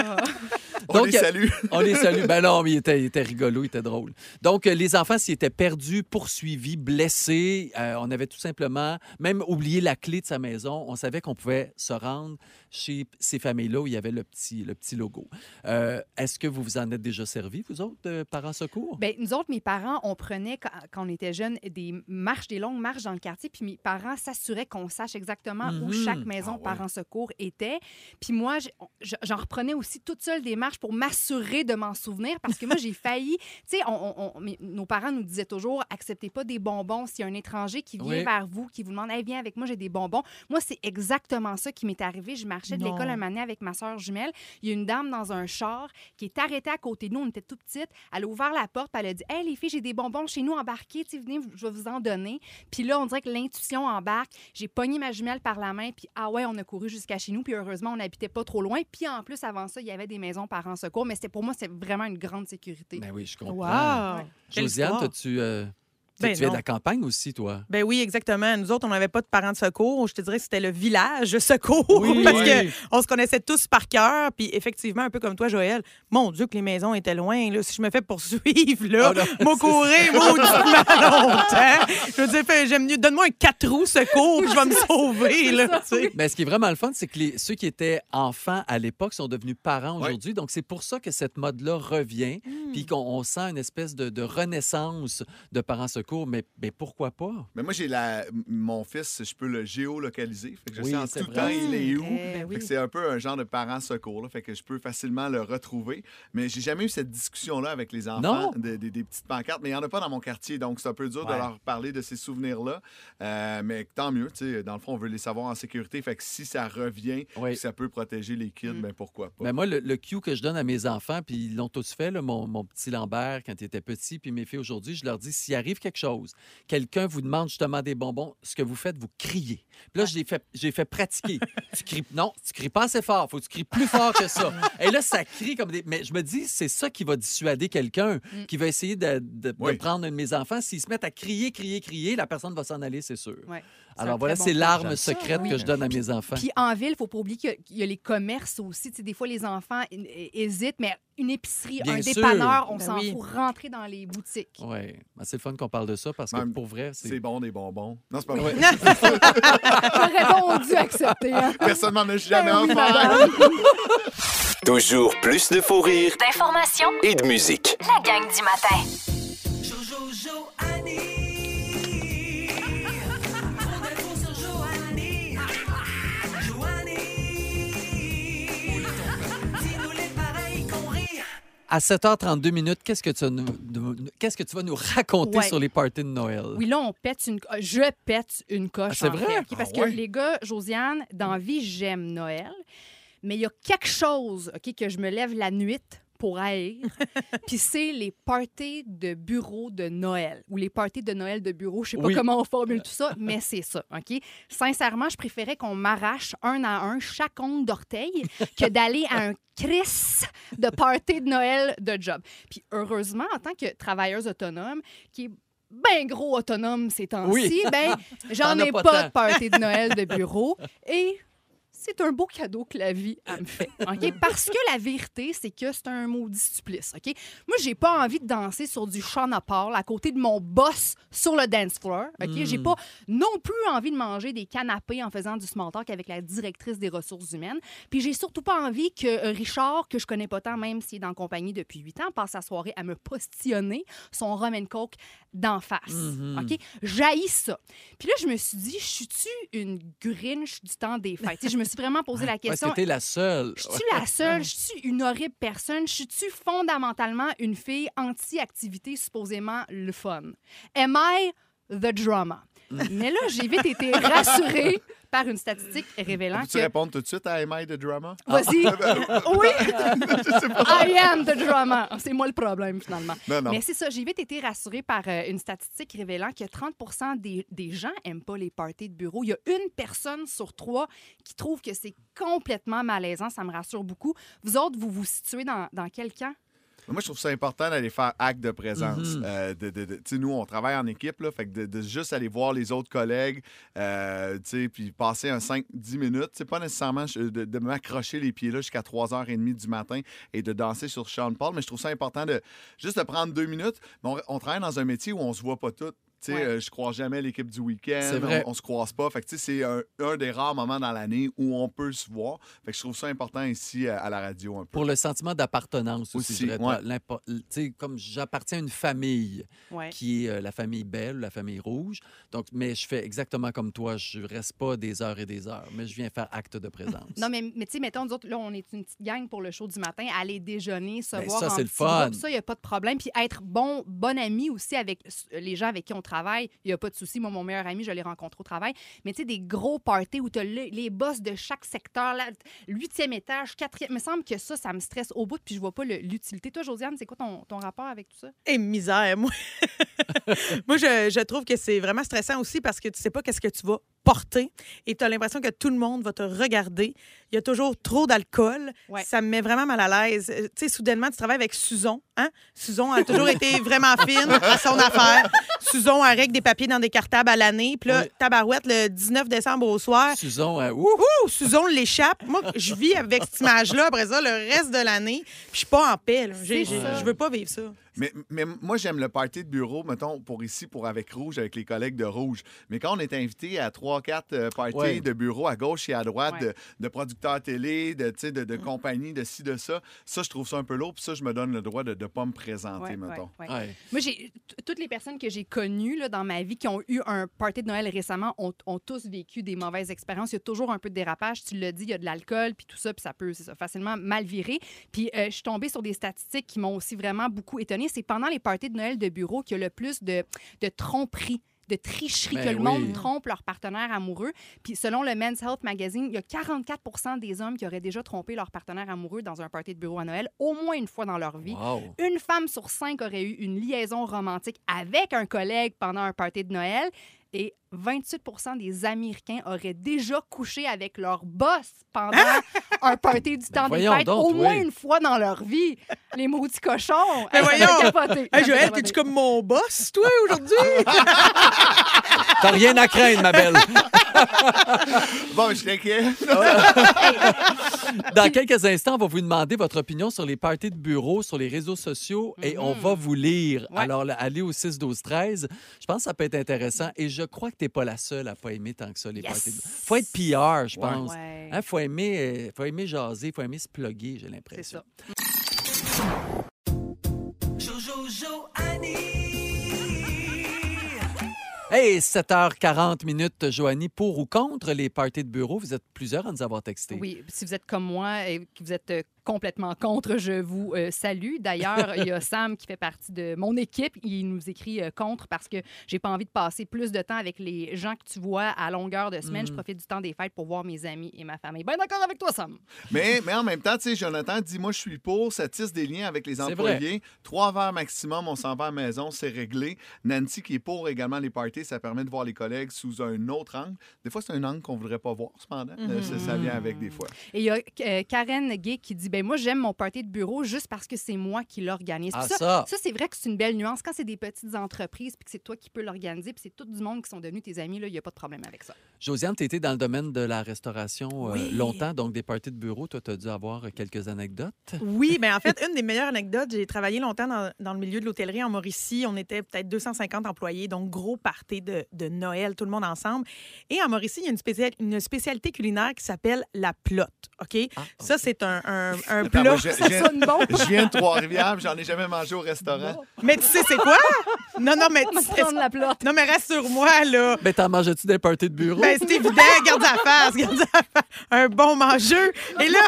On Donc, les salue. On les salue. Ben non, mais il était, il était rigolo, il était drôle. Donc, euh, les enfants s'y étaient perdus, poursuivis, blessés. Euh, on avait tout simplement même oublié la clé de sa maison. On savait qu'on pouvait se rendre chez ces familles-là où il y avait le petit, le petit logo. Euh, Est-ce que vous vous en êtes déjà servi, vous autres, de Parents Secours? Bien, nous autres, mes parents, on prenait, quand, quand on était jeunes, des marches, des longues marches dans le quartier, puis mes parents s'assuraient qu'on sache exactement où Mhm. chaque maison Ah ouais. Parents Secours était. Puis moi, j'- j'en reprenais aussi toute seule des marches pour m'assurer de m'en souvenir parce que moi, j'ai failli. Tu sais, on, on, on- mes- nos parents nous disaient toujours acceptez pas des bonbons s'il y a un étranger qui vient Oui. vers vous, qui vous demande hey, viens avec moi, j'ai des bonbons. Moi, c'est exactement ça qui m'est arrivé. Je marchais de Non. l'école un moment donné avec ma soeur jumelle. Il y a une dame dans un char qui est arrêtée à côté de nous. On était tout petites. Elle a ouvert la porte puis elle a dit hey, les filles, j'ai des bonbons chez nous embarqués. Tu sais, venez, je vais vous en donner. Puis là, on dirait que l'intuition embarque. J'ai pogné ma jumelle par la main, puis ah ouais, on a couru jusqu'à chez nous. Puis heureusement, on n'habitait pas trop loin. Puis en plus, avant ça, il y avait des maisons parents secours. Mais c'était pour moi, c'est vraiment une grande sécurité. Ben oui, je comprends. Wow! Quelle Josiane, histoire. t'as-tu, euh, Ben tu viens non. de la campagne aussi, toi? Ben oui, exactement. Nous autres, on n'avait pas de parents de secours. Je te dirais que c'était le village secours Oui. parce Oui. que on se connaissait tous par cœur. Puis effectivement, un peu comme toi, Joël, mon Dieu que les maisons étaient loin. Là. Si je me fais poursuivre, là, Ah non, moi courir, mauditement longtemps. Je veux dire, fais- j'aime mieux, donne-moi un quatre roues secours, puis je vais me sauver. Là, tu sais. Mais ce qui est vraiment le fun, c'est que les, ceux qui étaient enfants à l'époque sont devenus parents aujourd'hui. Donc, c'est pour ça que cette mode-là revient, puis qu'on on sent une espèce de, de renaissance de parents secours. Mais, mais pourquoi pas? Mais moi, j'ai la... mon fils, je peux le géolocaliser. Fait que je Oui, sais en c'est tout vrai. temps il est où. Ben Fait oui. que c'est un peu un genre de parent secours. Là, fait que je peux facilement le retrouver. Mais j'ai jamais eu cette discussion-là avec les enfants, Non. de- de- des petites pancartes. Mais il n'y en a pas dans mon quartier, donc c'est un peu dur Ouais. de leur parler de ces souvenirs-là. Euh, mais tant mieux, tu sais. Dans le fond, on veut les savoir en sécurité. Fait que si ça revient, Oui. puis ça peut protéger les kids, ben pourquoi pas. Mais moi, le, le cue que je donne à mes enfants, puis ils l'ont tous fait, là, mon, mon petit Lambert, quand il était petit, puis mes filles aujourd'hui, je leur dis, s'il arrive quelque chose, quelqu'un vous demande justement des bonbons, ce que vous faites, vous criez. Puis là, je l'ai fait, j'ai fait pratiquer. Tu cries, non, tu cries pas assez fort, faut que tu cries plus fort que ça. Et là, ça crie comme des... Mais je me dis, c'est ça qui va dissuader quelqu'un qui va essayer de, de- de Oui. prendre un de mes enfants. S'ils se mettent à crier, crier, crier, la personne va s'en aller, c'est sûr. Ouais. C'est un Alors voilà, très c'est bon l'arme J'aime ça, secrète oui. que je donne à mes enfants. Puis en ville, il ne faut pas oublier qu'il y a- qu'il y a les commerces aussi. Tu sais, des fois, les enfants hé- hésitent, mais une épicerie, Bien un sûr. dépanneur, on Ben s'en oui. fout, rentrer dans les boutiques. Oui, ben, c'est le fun qu'on parle de ça parce que Même- pour vrai, C'est c'est... bon, des bonbons. Non, c'est pas Ouais. vrai. J'aurais bon dû accepter. Hein? Personne m'en a jamais Ben oui, offert. madame. Toujours plus de faux rires D'informations, et de musique. la gang du matin. Jojo Joanie. Trop d'infos sur Joanie. Joanie. Dis-nous les pareils qu'on rit. À sept heures trente-deux minutes, qu'est-ce que tu vas nous, nous- qu'est-ce que tu vas nous raconter Ouais. sur les parties de Noël? Oui, là, on pète une... co- Je pète une coche. Ah, c'est en vrai? fait, OK? Parce Ah que ouais? les gars, Josiane, dans la vie, j'aime Noël. Mais il y a quelque chose OK, que je me lève la nuit pour haïr. Puis c'est les parties de bureau de Noël. Ou les parties de Noël de bureau. Je sais pas Oui. comment on formule tout ça, mais c'est ça. OK? Sincèrement, je préférais qu'on m'arrache un à un chaque ongle d'orteil que d'aller à un crisse de party de Noël de job. Puis heureusement, en tant que travailleuse autonome, qui est ben gros autonome ces temps-ci, Oui. ben j'en T'en as ai pas pas, tant. de party de Noël de bureau. Et c'est un beau cadeau que la vie elle me fait. OK? Parce que la vérité, c'est que c'est un maudit supplice. OK? Moi, j'ai pas envie de danser sur du Shauna Paul à côté de mon boss sur le dance floor. OK? J'ai pas non plus envie de manger des canapés en faisant du small talk avec la directrice des ressources humaines. Puis j'ai surtout pas envie que euh, Richard, que je connais pas tant, même s'il est dans la compagnie depuis huit ans, passe sa soirée à me postillonner son rum and coke d'en face. Mhm. OK? J'haïs ça. Puis là, je me suis dit, je suis-tu une Grinch du temps des fêtes? Tu sais, je me suis vraiment posé la Ouais, question. c'était la seule. Je suis la seule, je suis une horrible personne, je suis fondamentalement une fille anti-activité supposément le fun. Am I the drama? Mais là, j'ai vite été rassurée par une statistique révélant Peux-tu que... répondre tout de suite à Am I the Drama? Vas-y. Oui. Je sais pas. I am the drama. C'est moi le problème, finalement. Non, non. Mais c'est ça, j'ai vite été rassurée par euh, une statistique révélant que trente pour cent des, des gens n'aiment pas les parties de bureau. Il y a une personne sur trois qui trouve que c'est complètement malaisant. Ça me rassure beaucoup. Vous autres, vous vous situez dans, dans quel camp? Moi, je trouve ça important d'aller faire acte de présence. Mhm. Euh, de, de- de- tu sais, nous, on travaille en équipe, là, fait que de, de juste aller voir les autres collègues, euh, tu sais, puis passer un cinq dix minutes. C'est pas nécessairement de, de m'accrocher les pieds là jusqu'à trois heures trente du matin et de danser sur Sean Paul, mais je trouve ça important de juste de prendre deux minutes. Mais on, on travaille dans un métier où on se voit pas toutes. Tu sais, Ouais. euh, je croise jamais l'équipe du week-end. C'est vrai. On, on se croise pas. Fait que, tu sais, c'est un, un des rares moments dans l'année où on peut se voir. Fait que je trouve ça important ici à, à la radio un peu. Pour le sentiment d'appartenance aussi. Aussi, je dirais, ouais. l'impo- tu sais, comme j'appartiens à une famille Ouais. qui est euh, la famille Belle ou la famille Rouge. Donc, mais je fais exactement comme toi. Je reste pas des heures et des heures, mais je viens faire acte de présence. Non, mais, mais tu sais, mettons, nous autres, là, on est une petite gang pour le show du matin, aller déjeuner, se Ben, voir ça, en c'est le petit fun. groupe, ça, il n'y a pas de problème. Puis être bon, bon ami aussi avec les gens avec qui on travaille, il n'y a pas de souci. Moi, mon meilleur ami, je l'ai rencontré au travail. Mais tu sais, des gros parties où tu as les boss de chaque secteur, là, huitième étage, quatrième. Il me semble que ça, ça me stresse au bout, puis je vois pas le- l'utilité. Toi, Josiane, c'est quoi ton, ton rapport avec tout ça? Et misère, moi. moi, je, je trouve que c'est vraiment stressant aussi parce que tu sais pas qu'est-ce que tu vas porter et tu as l'impression que tout le monde va te regarder. Il y a toujours trop d'alcool. Ouais. Ça me met vraiment mal à l'aise. Euh, Tu sais, soudainement, tu travailles avec Suzon. Hein? Suzon a toujours été vraiment fine à son affaire. Suzon, elle règle des papiers dans des cartables à l'année. Puis là, Oui. tabarouette, le dix-neuf décembre au soir, Suzon, euh, ouh! ouh, Suzon l'échappe. Moi, je vis avec cette image-là après ça le reste de l'année. Puis je suis pas en paix. là. J'ai- C'est j'ai- ça. Je veux pas vivre ça. Mais, mais moi, j'aime le party de bureau, mettons, pour ici, pour avec Rouge, avec les collègues de Rouge. Mais quand on est invité à trois, quatre euh, parties Ouais. de bureau à gauche et à droite, Ouais. de, de producteurs télé, de, tu sais, de, de Mm. compagnie, de ci, de ça, ça, je trouve ça un peu lourd. Puis ça, je me donne le droit de ne pas me présenter, Ouais, mettons. ouais, ouais. Ouais. Moi, j'ai t- toutes les personnes que j'ai connues là, dans ma vie qui ont eu un party de Noël récemment ont, ont tous vécu des mauvaises expériences. Il y a toujours un peu de dérapage. Tu l'as dit, il y a de l'alcool, puis tout ça, puis ça peut c'est ça, facilement mal virer. Puis euh, je suis tombée sur des statistiques qui m'ont aussi vraiment beaucoup étonnée. C'est pendant les parties de Noël de bureau qu'il y a le plus de, de tromperies, de tricheries, Ben que le oui. monde trompe leur partenaire amoureux. Puis selon le Men's Health Magazine, il y a quarante-quatre pour cent des hommes qui auraient déjà trompé leur partenaire amoureux dans un party de bureau à Noël au moins une fois dans leur vie. Wow. Une femme sur cinq aurait eu une liaison romantique avec un collègue pendant un party de Noël. Et vingt-huit pour cent des Américains auraient déjà couché avec leur boss pendant un party du temps des voyons fêtes, donc, au moins oui. une fois dans leur vie. Les maudits cochons. Mais Hey, ça voyons. m'a capoté. Hey, Ça m'a Joël, capoté. t'es-tu comme mon boss, toi, aujourd'hui? T'as rien à craindre, ma belle. Bon, je suis inquiet. Dans quelques instants, on va vous demander votre opinion sur les parties de bureau, sur les réseaux sociaux, et on va vous lire. Ouais. Alors, là, allez au six douze treize. Je pense que ça peut être intéressant. Et je crois que tu n'es pas la seule à pas aimer tant que ça, les Yes. parties de bureau. faut être P R, je pense. Ouais. Hein, faut aimer, euh, faut aimer jaser, il faut aimer se plugger, j'ai C'est l'impression. ça. Jojo Annie. Hey, sept heures quarante minutes, Joanie, pour ou contre les parties de bureau? Vous êtes plusieurs à nous avoir texté. Oui, si vous êtes comme moi et que vous êtes euh, complètement contre, je vous euh, salue. D'ailleurs, il y a Sam qui fait partie de mon équipe. Il nous écrit euh, contre parce que j'ai pas envie de passer plus de temps avec les gens que tu vois à longueur de semaine. Mm. Je profite du temps des fêtes pour voir mes amis et ma famille. Ben d'accord avec toi, Sam. Mais, mais en même temps, tu sais, Jonathan dit, moi, je suis pour, ça tisse des liens avec les C'est employés. Trois verres maximum, on s'en va à la maison, c'est réglé. Nancy qui est pour également les parties, ça permet de voir les collègues sous un autre angle. Des fois, c'est un angle qu'on voudrait pas voir, cependant. Euh, ça, ça vient avec des fois. Et il y a euh, Karen Gay qui dit ben moi, j'aime mon party de bureau juste parce que c'est moi qui l'organise. Ah, Puis ça. ça c'est vrai que c'est une belle nuance. Quand c'est des petites entreprises puis que c'est toi qui peux l'organiser puis c'est tout du monde qui sont devenus tes amis, là, il n'y a pas de problème avec ça. Josiane, tu étais dans le domaine de la restauration euh, Oui. longtemps, donc des parties de bureau. Toi, tu as dû avoir quelques anecdotes. Oui, mais en fait, une des meilleures anecdotes, j'ai travaillé longtemps dans, dans le milieu de l'hôtellerie en Mauricie. On était peut-être deux cent cinquante employés, donc gros party de, de Noël, tout le monde ensemble. Et en Mauricie, il y a une, spécial- une spécialité culinaire qui s'appelle la plotte, OK? Ah, Ça, c'est un, un, un Attends, plat. moi, je, Ça je- sonne bon. je viens de Trois-Rivières, puis j'en ai jamais mangé au restaurant. Mais tu sais, c'est quoi? Non, non, mais... On va prendre la plotte. Non, mais rassure-moi, là. Ben, t'en manges-tu des parties de bureau? Ben, c'est évident, garde la face, garde la face. Un bon mangeur. Et là...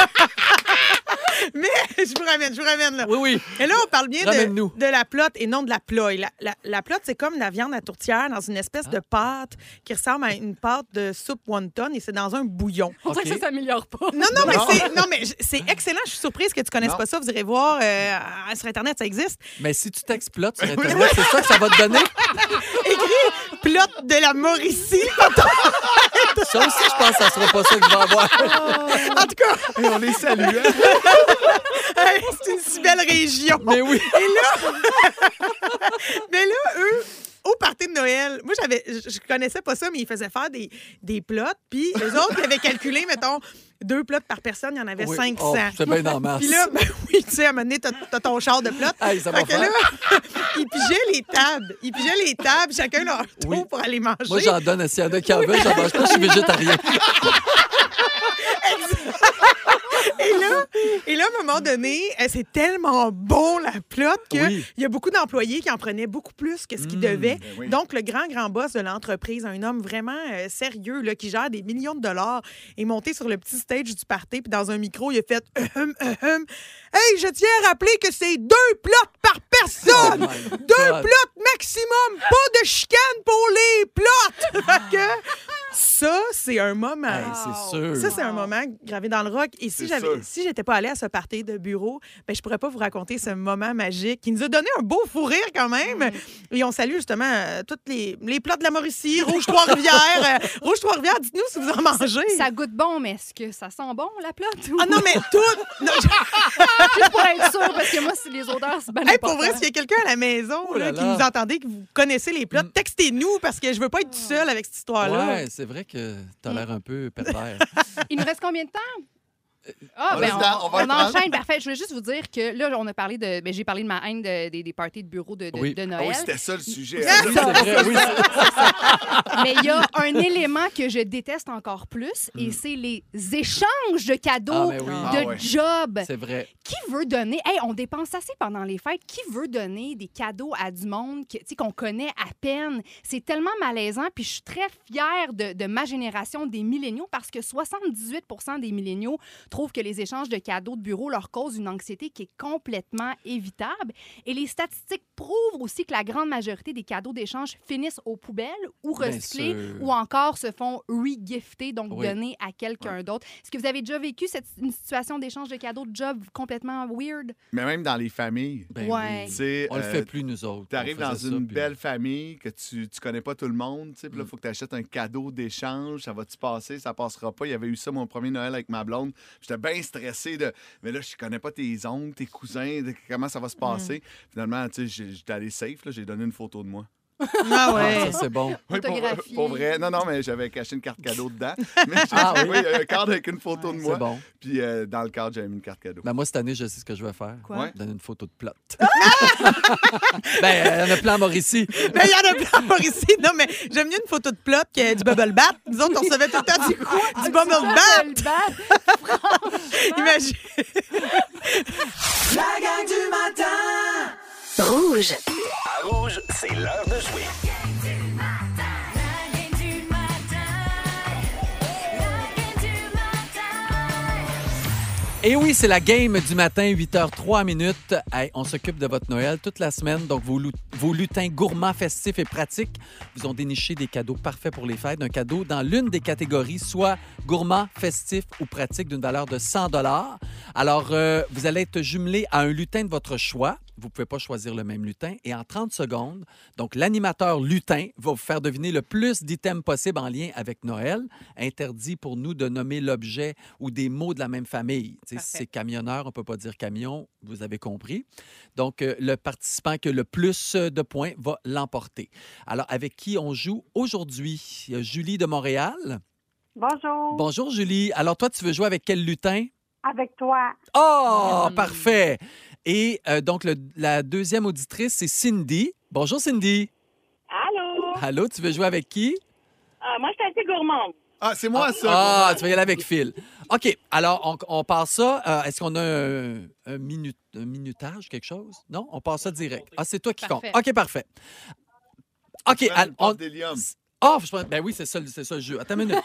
Mais je vous ramène, je vous ramène, là. Oui, oui. Et là, on parle bien Ramène-nous. de, de la plotte et non de la ploie. La, la, la plotte, c'est comme la viande à tourtière dans une espèce de pâte qui ressemble à une pâte de soupe wonton et c'est dans un bouillon. On dirait que ça s'améliore pas. Non, non, mais Non. c'est, non, mais j- c'est excellent. Je suis surprise que tu connaisses Non. pas ça. Vous irez voir euh, sur Internet, ça existe. Mais si tu t'exploites sur Internet, c'est ça que ça va te donner? Écrit plotte de la Mauricie. Ça aussi, je pense que ça sera pas ça que je vais avoir. En tout cas, Et on les salue. hein? hey, c'est une si belle région. Mais oui. Et là, mais là, eux, au party de Noël, moi, j'avais, je, je connaissais pas ça, mais ils faisaient faire des, des plots. Puis eux autres, ils avaient calculé, mettons, deux plots par personne, il y en avait Oui. cinq cents. Oh, c'est bien en masse. Puis là, ben oui, tu sais, à un moment donné, t'as, t'as ton char de plots. Hey, ça va Fait que faire. là, ils pigeaient les tables. Ils pigeaient les tables, chacun leur tour Oui. pour aller manger. Moi, j'en donne. S'il y en a qui en veulent, j'en mange pas, je suis végétarien. Et là, et là, à un moment donné, euh, c'est tellement bon, la plotte, qu'il Oui. y a beaucoup d'employés qui en prenaient beaucoup plus que ce qu'ils Mmh, devaient. ben oui. Donc, le grand, grand boss de l'entreprise, un homme vraiment euh, sérieux, là, qui gère des millions de dollars, est monté sur le petit stage du party, puis dans un micro, il a fait hum, hum, hum. Hey, je tiens à rappeler que c'est deux plots par personne! Oh my deux God. plots maximum! Pas de chicane pour les plots! Fait que ça, c'est un moment. Hey, c'est sûr. Ça, c'est un moment gravé dans le rock. Et si C'est j'avais, sûr. si j'étais pas allée à ce party de bureau, ben, je pourrais pas vous raconter ce moment magique qui nous a donné un beau fou rire quand même. Et on salue justement euh, toutes les, les plats de la Mauricie, Rouge Trois-Rivières. euh, Rouge Trois-Rivières, dites-nous si vous en mangez. Ça goûte bon, mais est-ce que ça sent bon, la plotte? ou- Ah non, mais tout! Non, je- Juste pour être sûr, parce que moi, c'est les odeurs, c'est bien Hey, pour important. vrai, s'il y a quelqu'un à la maison Oh là là, qui là. nous entendait, que vous connaissez les plats, textez-nous parce que je veux pas être tout seul avec cette histoire-là. Ouais, c'est vrai que t'as l'air un peu pervers. Il nous reste combien de temps? Ah, On ben, reste on, dans- on va on le prendre. enchaîne. Parfait. Je voulais juste vous dire que là, on a parlé de. Ben, j'ai parlé de ma haine de- des, des parties de bureau de, de, Oui. de Ah Noël. oui, c'était ça le sujet. Oui, c'est vrai, oui. Mais il y a un élément que je déteste encore plus, et c'est les échanges de cadeaux, Ah, mais oui. de Ah ouais. jobs. C'est vrai. Qui veut donner... Hey, on dépense assez pendant les fêtes. Qui veut donner des cadeaux à du monde que, tu sais, qu'on connaît à peine? C'est tellement malaisant. Puis je suis très fière de, de ma génération, des milléniaux, parce que soixante-dix-huit pour cent des milléniaux trouvent que les échanges de cadeaux de bureau leur causent une anxiété qui est complètement évitable. Et les statistiques prouvent aussi que la grande majorité des cadeaux d'échange finissent aux poubelles ou Bien recyclés sûr. ou encore se font regifter, donc Oui. donnés à quelqu'un d'autre. Est-ce que vous avez déjà vécu cette, une situation d'échange de cadeaux de job complètement weird? Mais même dans les familles. Ben Ouais. oui. Tu sais, On le euh, fait plus, nous autres. Tu arrives On dans faisait une ça, puis- belle famille que tu, tu connais pas tout le monde, tu sais, puis là, il Mm. faut que tu achètes un cadeau d'échange. Ça va-tu passer? Ça passera pas. Il y avait eu ça mon premier Noël avec ma blonde. J'étais bien stressé de. Mais là, je connais pas tes oncles, tes cousins, de comment ça va se passer. Finalement, tu sais, j'ai- j'étais allé safe, là, j'ai donné une photo de moi. Ah Ah, ouais. ça, c'est bon. Oui, pour, Photographié. pour vrai. Non, non, mais j'avais caché une carte cadeau dedans. Mais j'ai- Ah oui? oui, il y a un cadre avec une photo de moi. C'est bon. Puis euh, dans le cadre, j'avais mis une carte cadeau. Ben moi, cette année, je sais ce que je vais faire. Quoi? Ouais. Donner une photo de plot. ben, il y en a plein à Mauricie. Mais il y en a plein par ici. Non, mais j'aime mieux une photo de plot que du bubble bath. Nous autres, on recevait tout le temps du, du bubble bath. Imagine. La gang du matin! Rouge. À Rouge, c'est l'heure de jouer. Et oui, c'est la game du matin, huit heures trois minutes. Hey, on s'occupe de votre Noël toute la semaine. Donc, vos, lou- vos lutins gourmands, festifs et pratiques vous ont déniché des cadeaux parfaits pour les fêtes. Un cadeau dans l'une des catégories, soit gourmand, festif ou pratique d'une valeur de cent dollars. Alors, euh, vous allez être jumelé à un lutin de votre choix. Vous ne pouvez pas choisir le même lutin. Et en trente secondes, donc l'animateur lutin va vous faire deviner le plus d'items possible en lien avec Noël. Interdit pour nous de nommer l'objet ou des mots de la même famille. Tu sais, si Parfait. c'est camionneur, on ne peut pas dire camion. Vous avez compris. Donc, euh, le participant qui a le plus de points va l'emporter. Alors, avec qui on joue aujourd'hui? Il y a Julie de Montréal. Bonjour. Bonjour, Julie. Alors, toi, tu veux jouer avec quel lutin? Avec toi. Oh, parfait. Et euh, donc, le- la deuxième auditrice, c'est Cindy. Bonjour, Cindy. Allô? Allô, tu veux jouer avec qui? Ah, moi, je suis assez gourmande. Ah, c'est moi, ça. Ah, tu vas y aller avec Phil. OK, alors, on, on passe ça. Euh, Est-ce qu'on a un, un, minute, un minutage, quelque chose? Non? On passe ça direct. Ah, c'est toi qui compte. Parfait. OK, parfait. OK, Prends al- une on... porte d'hélium. Ah, je pense- ben oui, c'est ça, c'est ça le jeu. Attends une minute.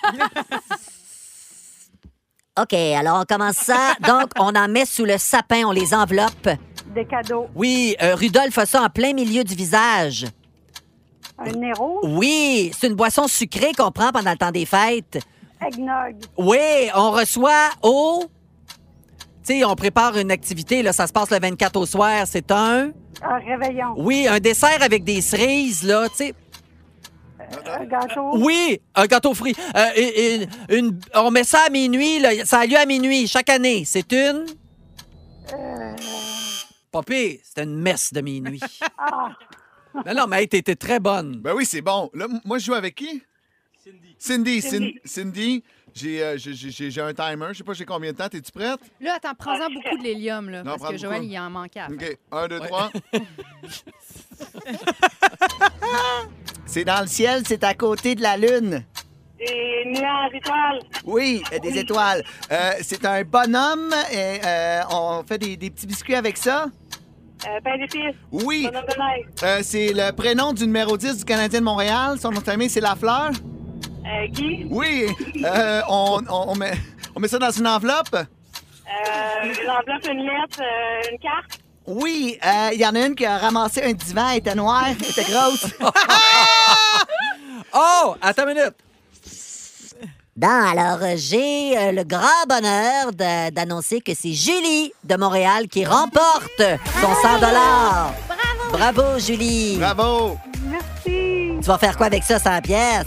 OK, alors on commence ça. Donc, on en met sous le sapin, on les enveloppe. Des cadeaux. Oui, euh, Rudolph a ça en plein milieu du visage. Un nez rouge. Oui, c'est une boisson sucrée qu'on prend pendant le temps des fêtes. Eggnog. Oui, on reçoit au... Tu sais, on prépare une activité, là, ça se passe le vingt-quatre au soir, c'est un... Un réveillon. Oui, un dessert avec des cerises, là, tu sais. Un gâteau. Oui, un gâteau frit. Euh, et- et- une, on met ça à minuit, là, ça a lieu à minuit chaque année. C'est une... Euh, Pas pire, c'est une messe de minuit. ah, Non, non, mais hey, t'étais très bonne. Ben oui, c'est bon. Là, m- moi, je joue avec qui? Cindy. Cindy, Cindy. Cindy, j'ai, euh, j'ai, j'ai, j'ai un timer. Je sais pas, j'ai combien de temps. T'es-tu prête? Là, attends, prends-en beaucoup de l'hélium, là, Non, parce prends que Joël, beaucoup. il en manquait à la fin. OK. Un, deux, trois. C'est dans le ciel, c'est à côté de la Lune. Des nuages d'étoiles. Oui, euh, des étoiles. Euh, c'est un bonhomme et euh, on fait des, des petits biscuits avec ça. Euh, pain d'épices. Oui. Bonhomme de neige. Euh, c'est le prénom du numéro dix du Canadien de Montréal. Son nom de famille, c'est Lafleur. Euh, Guy. Oui. Euh, on, on, on met, on met ça dans une enveloppe. Euh, une enveloppe, une lettre, euh, une carte. Oui. euh, Il y en a une qui a ramassé un divan, elle était noire, elle était grosse. Oh! Attends une minute. Bon, alors, euh, j'ai euh, le grand bonheur de- d'annoncer que c'est Julie de Montréal qui remporte son cent dollars. Bravo! Bravo, Julie. Bravo. Merci. Tu vas faire quoi avec ça, cent pièces?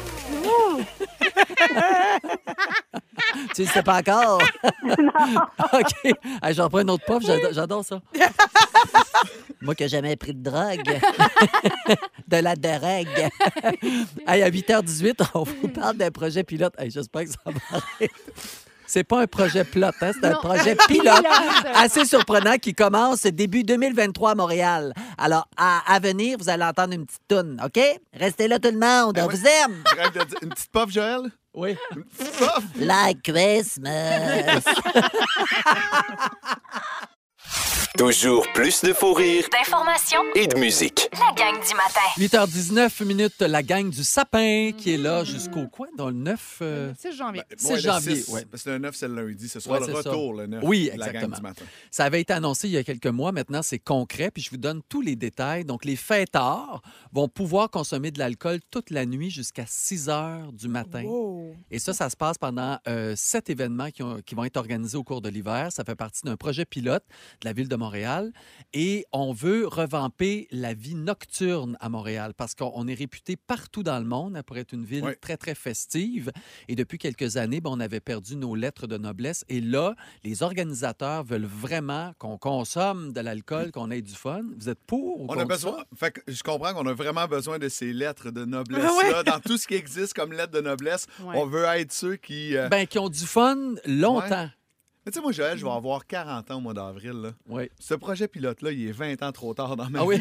Tu ne sais pas encore? OK. Hey, j'en prends un autre puff. J'adore, j'adore ça. Moi qui n'ai jamais pris de drogue. De la drogue. Hey, à huit heures dix-huit, on vous parle d'un projet pilote. Hey, j'espère que ça va arrêter. C'est pas un projet plot, hein? C'est un Non, projet un pilote pilote. assez surprenant qui commence début deux mille vingt-trois à Montréal. Alors, à, à venir, vous allez entendre une petite toune, OK? Restez là, tout le monde. Ben On oui. vous aime. Je rêve de dire- Une petite puff, Joël? Oui. Une petite puff? Like Christmas. Toujours plus de fou rire D'informations, et de musique. la gang du matin. huit heures dix-neuf minutes, la gang du sapin qui est là jusqu'au quoi? Dans le neuf? euh, six janvier. six Ouais, le janvier, six, ouais. Parce que le neuf, c'est le lundi. Ce sera Ouais, le c'est ça. retour, le neuf. Oui, de la gang exactement. du matin. Ça avait été annoncé il y a quelques mois. Maintenant, c'est concret. Puis je vous donne tous les détails. Donc, les fêtards vont pouvoir consommer de l'alcool toute la nuit jusqu'à six heures du matin. Wow. Et ça, ça se passe pendant euh, sept événements qui, ont- qui vont être organisés au cours de l'hiver. Ça fait partie d'un projet pilote de la Ville de Montréal. Et on veut revamper la vie nocturne à Montréal parce qu'on on est réputé partout dans le monde hein, pour être une ville Oui. très, très festive. Et depuis quelques années, ben, on avait perdu nos lettres de noblesse. Et là, les organisateurs veulent vraiment qu'on consomme de l'alcool, qu'on ait du fun. Vous êtes pour ou On a contre besoin. ça? Fait que je comprends qu'on a vraiment besoin de ces lettres de noblesse-là. Dans tout ce qui existe comme lettres de noblesse, Ouais. on veut être ceux qui. euh, Ben, qui ont du fun longtemps. Mais tu sais, moi, Joël, je vais avoir quarante ans au mois d'avril. là. Oui. Ce projet pilote-là, il est vingt ans trop tard dans ma Ah oui? vie.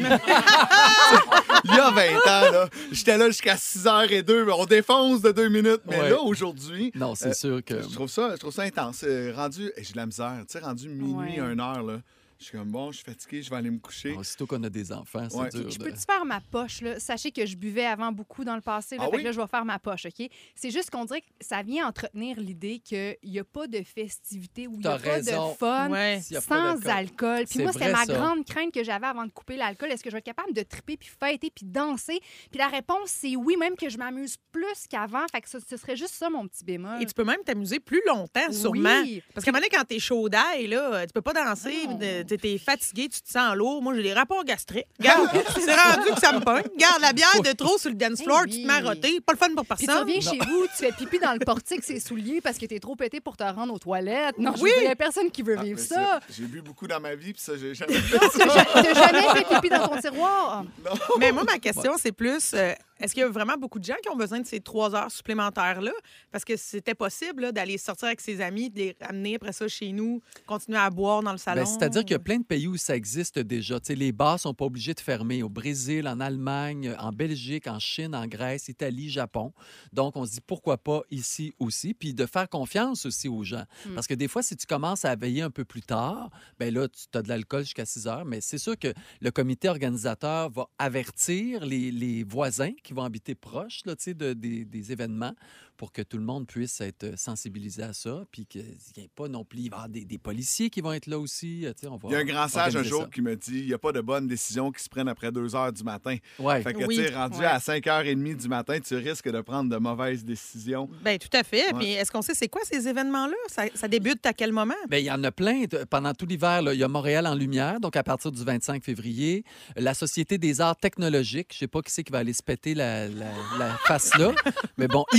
Il y a vingt ans, là, j'étais là jusqu'à six heures zéro deux, mais on défonce de deux minutes. Mais Ouais. là, aujourd'hui, Non, c'est Euh, sûr que... je trouve ça, je trouve ça intense. Euh, rendu, eh, j'ai de la misère. Tu sais, rendu minuit, Ouais. une heure, là, je suis comme, bon, je suis fatigué, je vais aller me coucher. Aussitôt qu'on a des enfants, c'est Ouais. dur. Je de- peux-tu faire ma poche, là? Sachez que je buvais avant beaucoup dans le passé, là, Ah fait oui? que là, je vais faire ma poche, OK? C'est juste qu'on dirait que ça vient entretenir l'idée qu'il n'y a pas de festivité ou il n'y a T'as pas raison. de fun Ouais. S'il y a pas sans d'alcool. alcool. Puis C'est moi, c'était vrai, ma ça. grande crainte que j'avais avant de couper l'alcool. Est-ce que je vais être capable de triper, puis fêter, puis danser? Puis la réponse, c'est oui, même que je m'amuse plus qu'avant. Fait que ce, ce serait juste ça, mon petit bémol. Et tu peux même t'amuser plus longtemps, sûrement. Oui. Parce qu'à un moment donné, quand t'es chaud d'ail, là, tu peux pas danser, Non. de- t'es t'es fatigué, tu te sens lourd. Moi, j'ai des rapports gastriques. Regarde, c'est rendu que ça me pogne. Regarde, la bière de trop sur le dance floor, Eh tu oui. te mets à roter. Pas le fun pour Puis tu personne. reviens chez vous, tu fais pipi dans le portique, ses souliers, parce que t'es trop pété pour te rendre aux toilettes. Non, je Oui. il n'y a personne qui veut Ah, vivre mais ça. c'est- J'ai bu beaucoup dans ma vie, puis ça, j'ai jamais fait T'as ça. ja- t'as jamais fait pipi dans ton tiroir? Mais moi, ma question, c'est plus, euh, est-ce qu'il y a vraiment beaucoup de gens qui ont besoin de ces trois heures supplémentaires-là? Parce que c'était possible là, d'aller sortir avec ses amis, de les ramener après ça chez nous, continuer à boire dans le salon. Ben, c'est-à-dire qu'il y a plein de pays où ça existe déjà. Tu sais, les bars ne sont pas obligés de fermer. Au Brésil, en Allemagne, en Belgique, en Chine, en Grèce, Italie, Japon. Donc, on se dit pourquoi pas ici aussi. Puis de faire confiance aussi aux gens. Mm. Parce que des fois, si tu commences à veiller un peu plus tard, ben là, tu as de l'alcool jusqu'à six heures. Mais c'est sûr que le comité organisateur va avertir les, les voisins qui vont habiter proches là, tu sais, de, des, des événements pour que tout le monde puisse être sensibilisé à ça. Puis qu'il n'y ait pas non plus... Il va y avoir des, des policiers qui vont être là aussi. Tu sais, on va Il y a un grand sage un organiser jour ça. qui me dit il n'y a pas de bonnes décisions qui se prennent après deux heures du matin. Ouais. Fait que, Oui. tu sais, rendu Ouais. à cinq heures trente du matin, tu risques de prendre de mauvaises décisions. Bien, tout à fait. Ouais. Puis est-ce qu'on sait c'est quoi ces événements-là? Ça, ça débute à quel moment? Bien, il y en a plein. De- Pendant tout l'hiver, là, il y a Montréal en lumière, donc à partir du vingt-cinq février. La Société des arts technologiques, je ne sais pas qui c'est qui va aller se péter la, la- la face là, mais bon, Igloo Fest.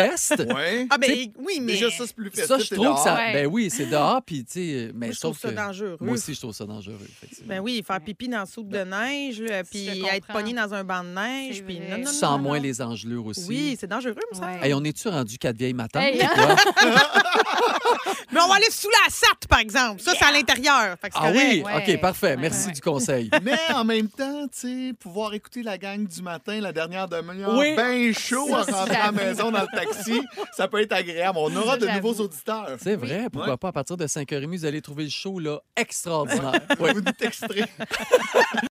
reste. Ouais. Ah, ben T'sais, oui, mais. Déjà, ça, c'est plus festif. Ça, je c'est trouve que ça. Ouais. Ben oui, c'est dehors, puis tu sais. Mais Moi, je trouve sauf ça que- dangereux. Moi aussi, je trouve ça dangereux. effectivement. Ben oui, faire pipi dans le soude de neige, là, puis Je être comprends. pogné dans un banc de neige. C'est Puis vrai. non, non, Tu non, sens non, moins non. les engelures aussi. Oui, c'est dangereux, me semble. Ouais. Hey, on est-tu rendu quatre vieilles matantes? Hey, ou hein? quoi? Mais on va aller sous la S A T, par exemple. Ça, c'est à l'intérieur. Fait que c'est Ah oui? correct. Ouais. OK, parfait. Ouais, Merci ouais. du conseil. Mais en même temps, tu sais, pouvoir écouter la gang du matin, la dernière demi-heure, Oui. bien chaud en Ça, rentrant à la j'avoue. maison dans le taxi, ça peut être agréable. On aura Ça, de j'avoue. nouveaux auditeurs. C'est vrai, pourquoi Ouais. pas, à partir de cinq heures trente, vous allez trouver le show là, extraordinaire. Vous nous texterez.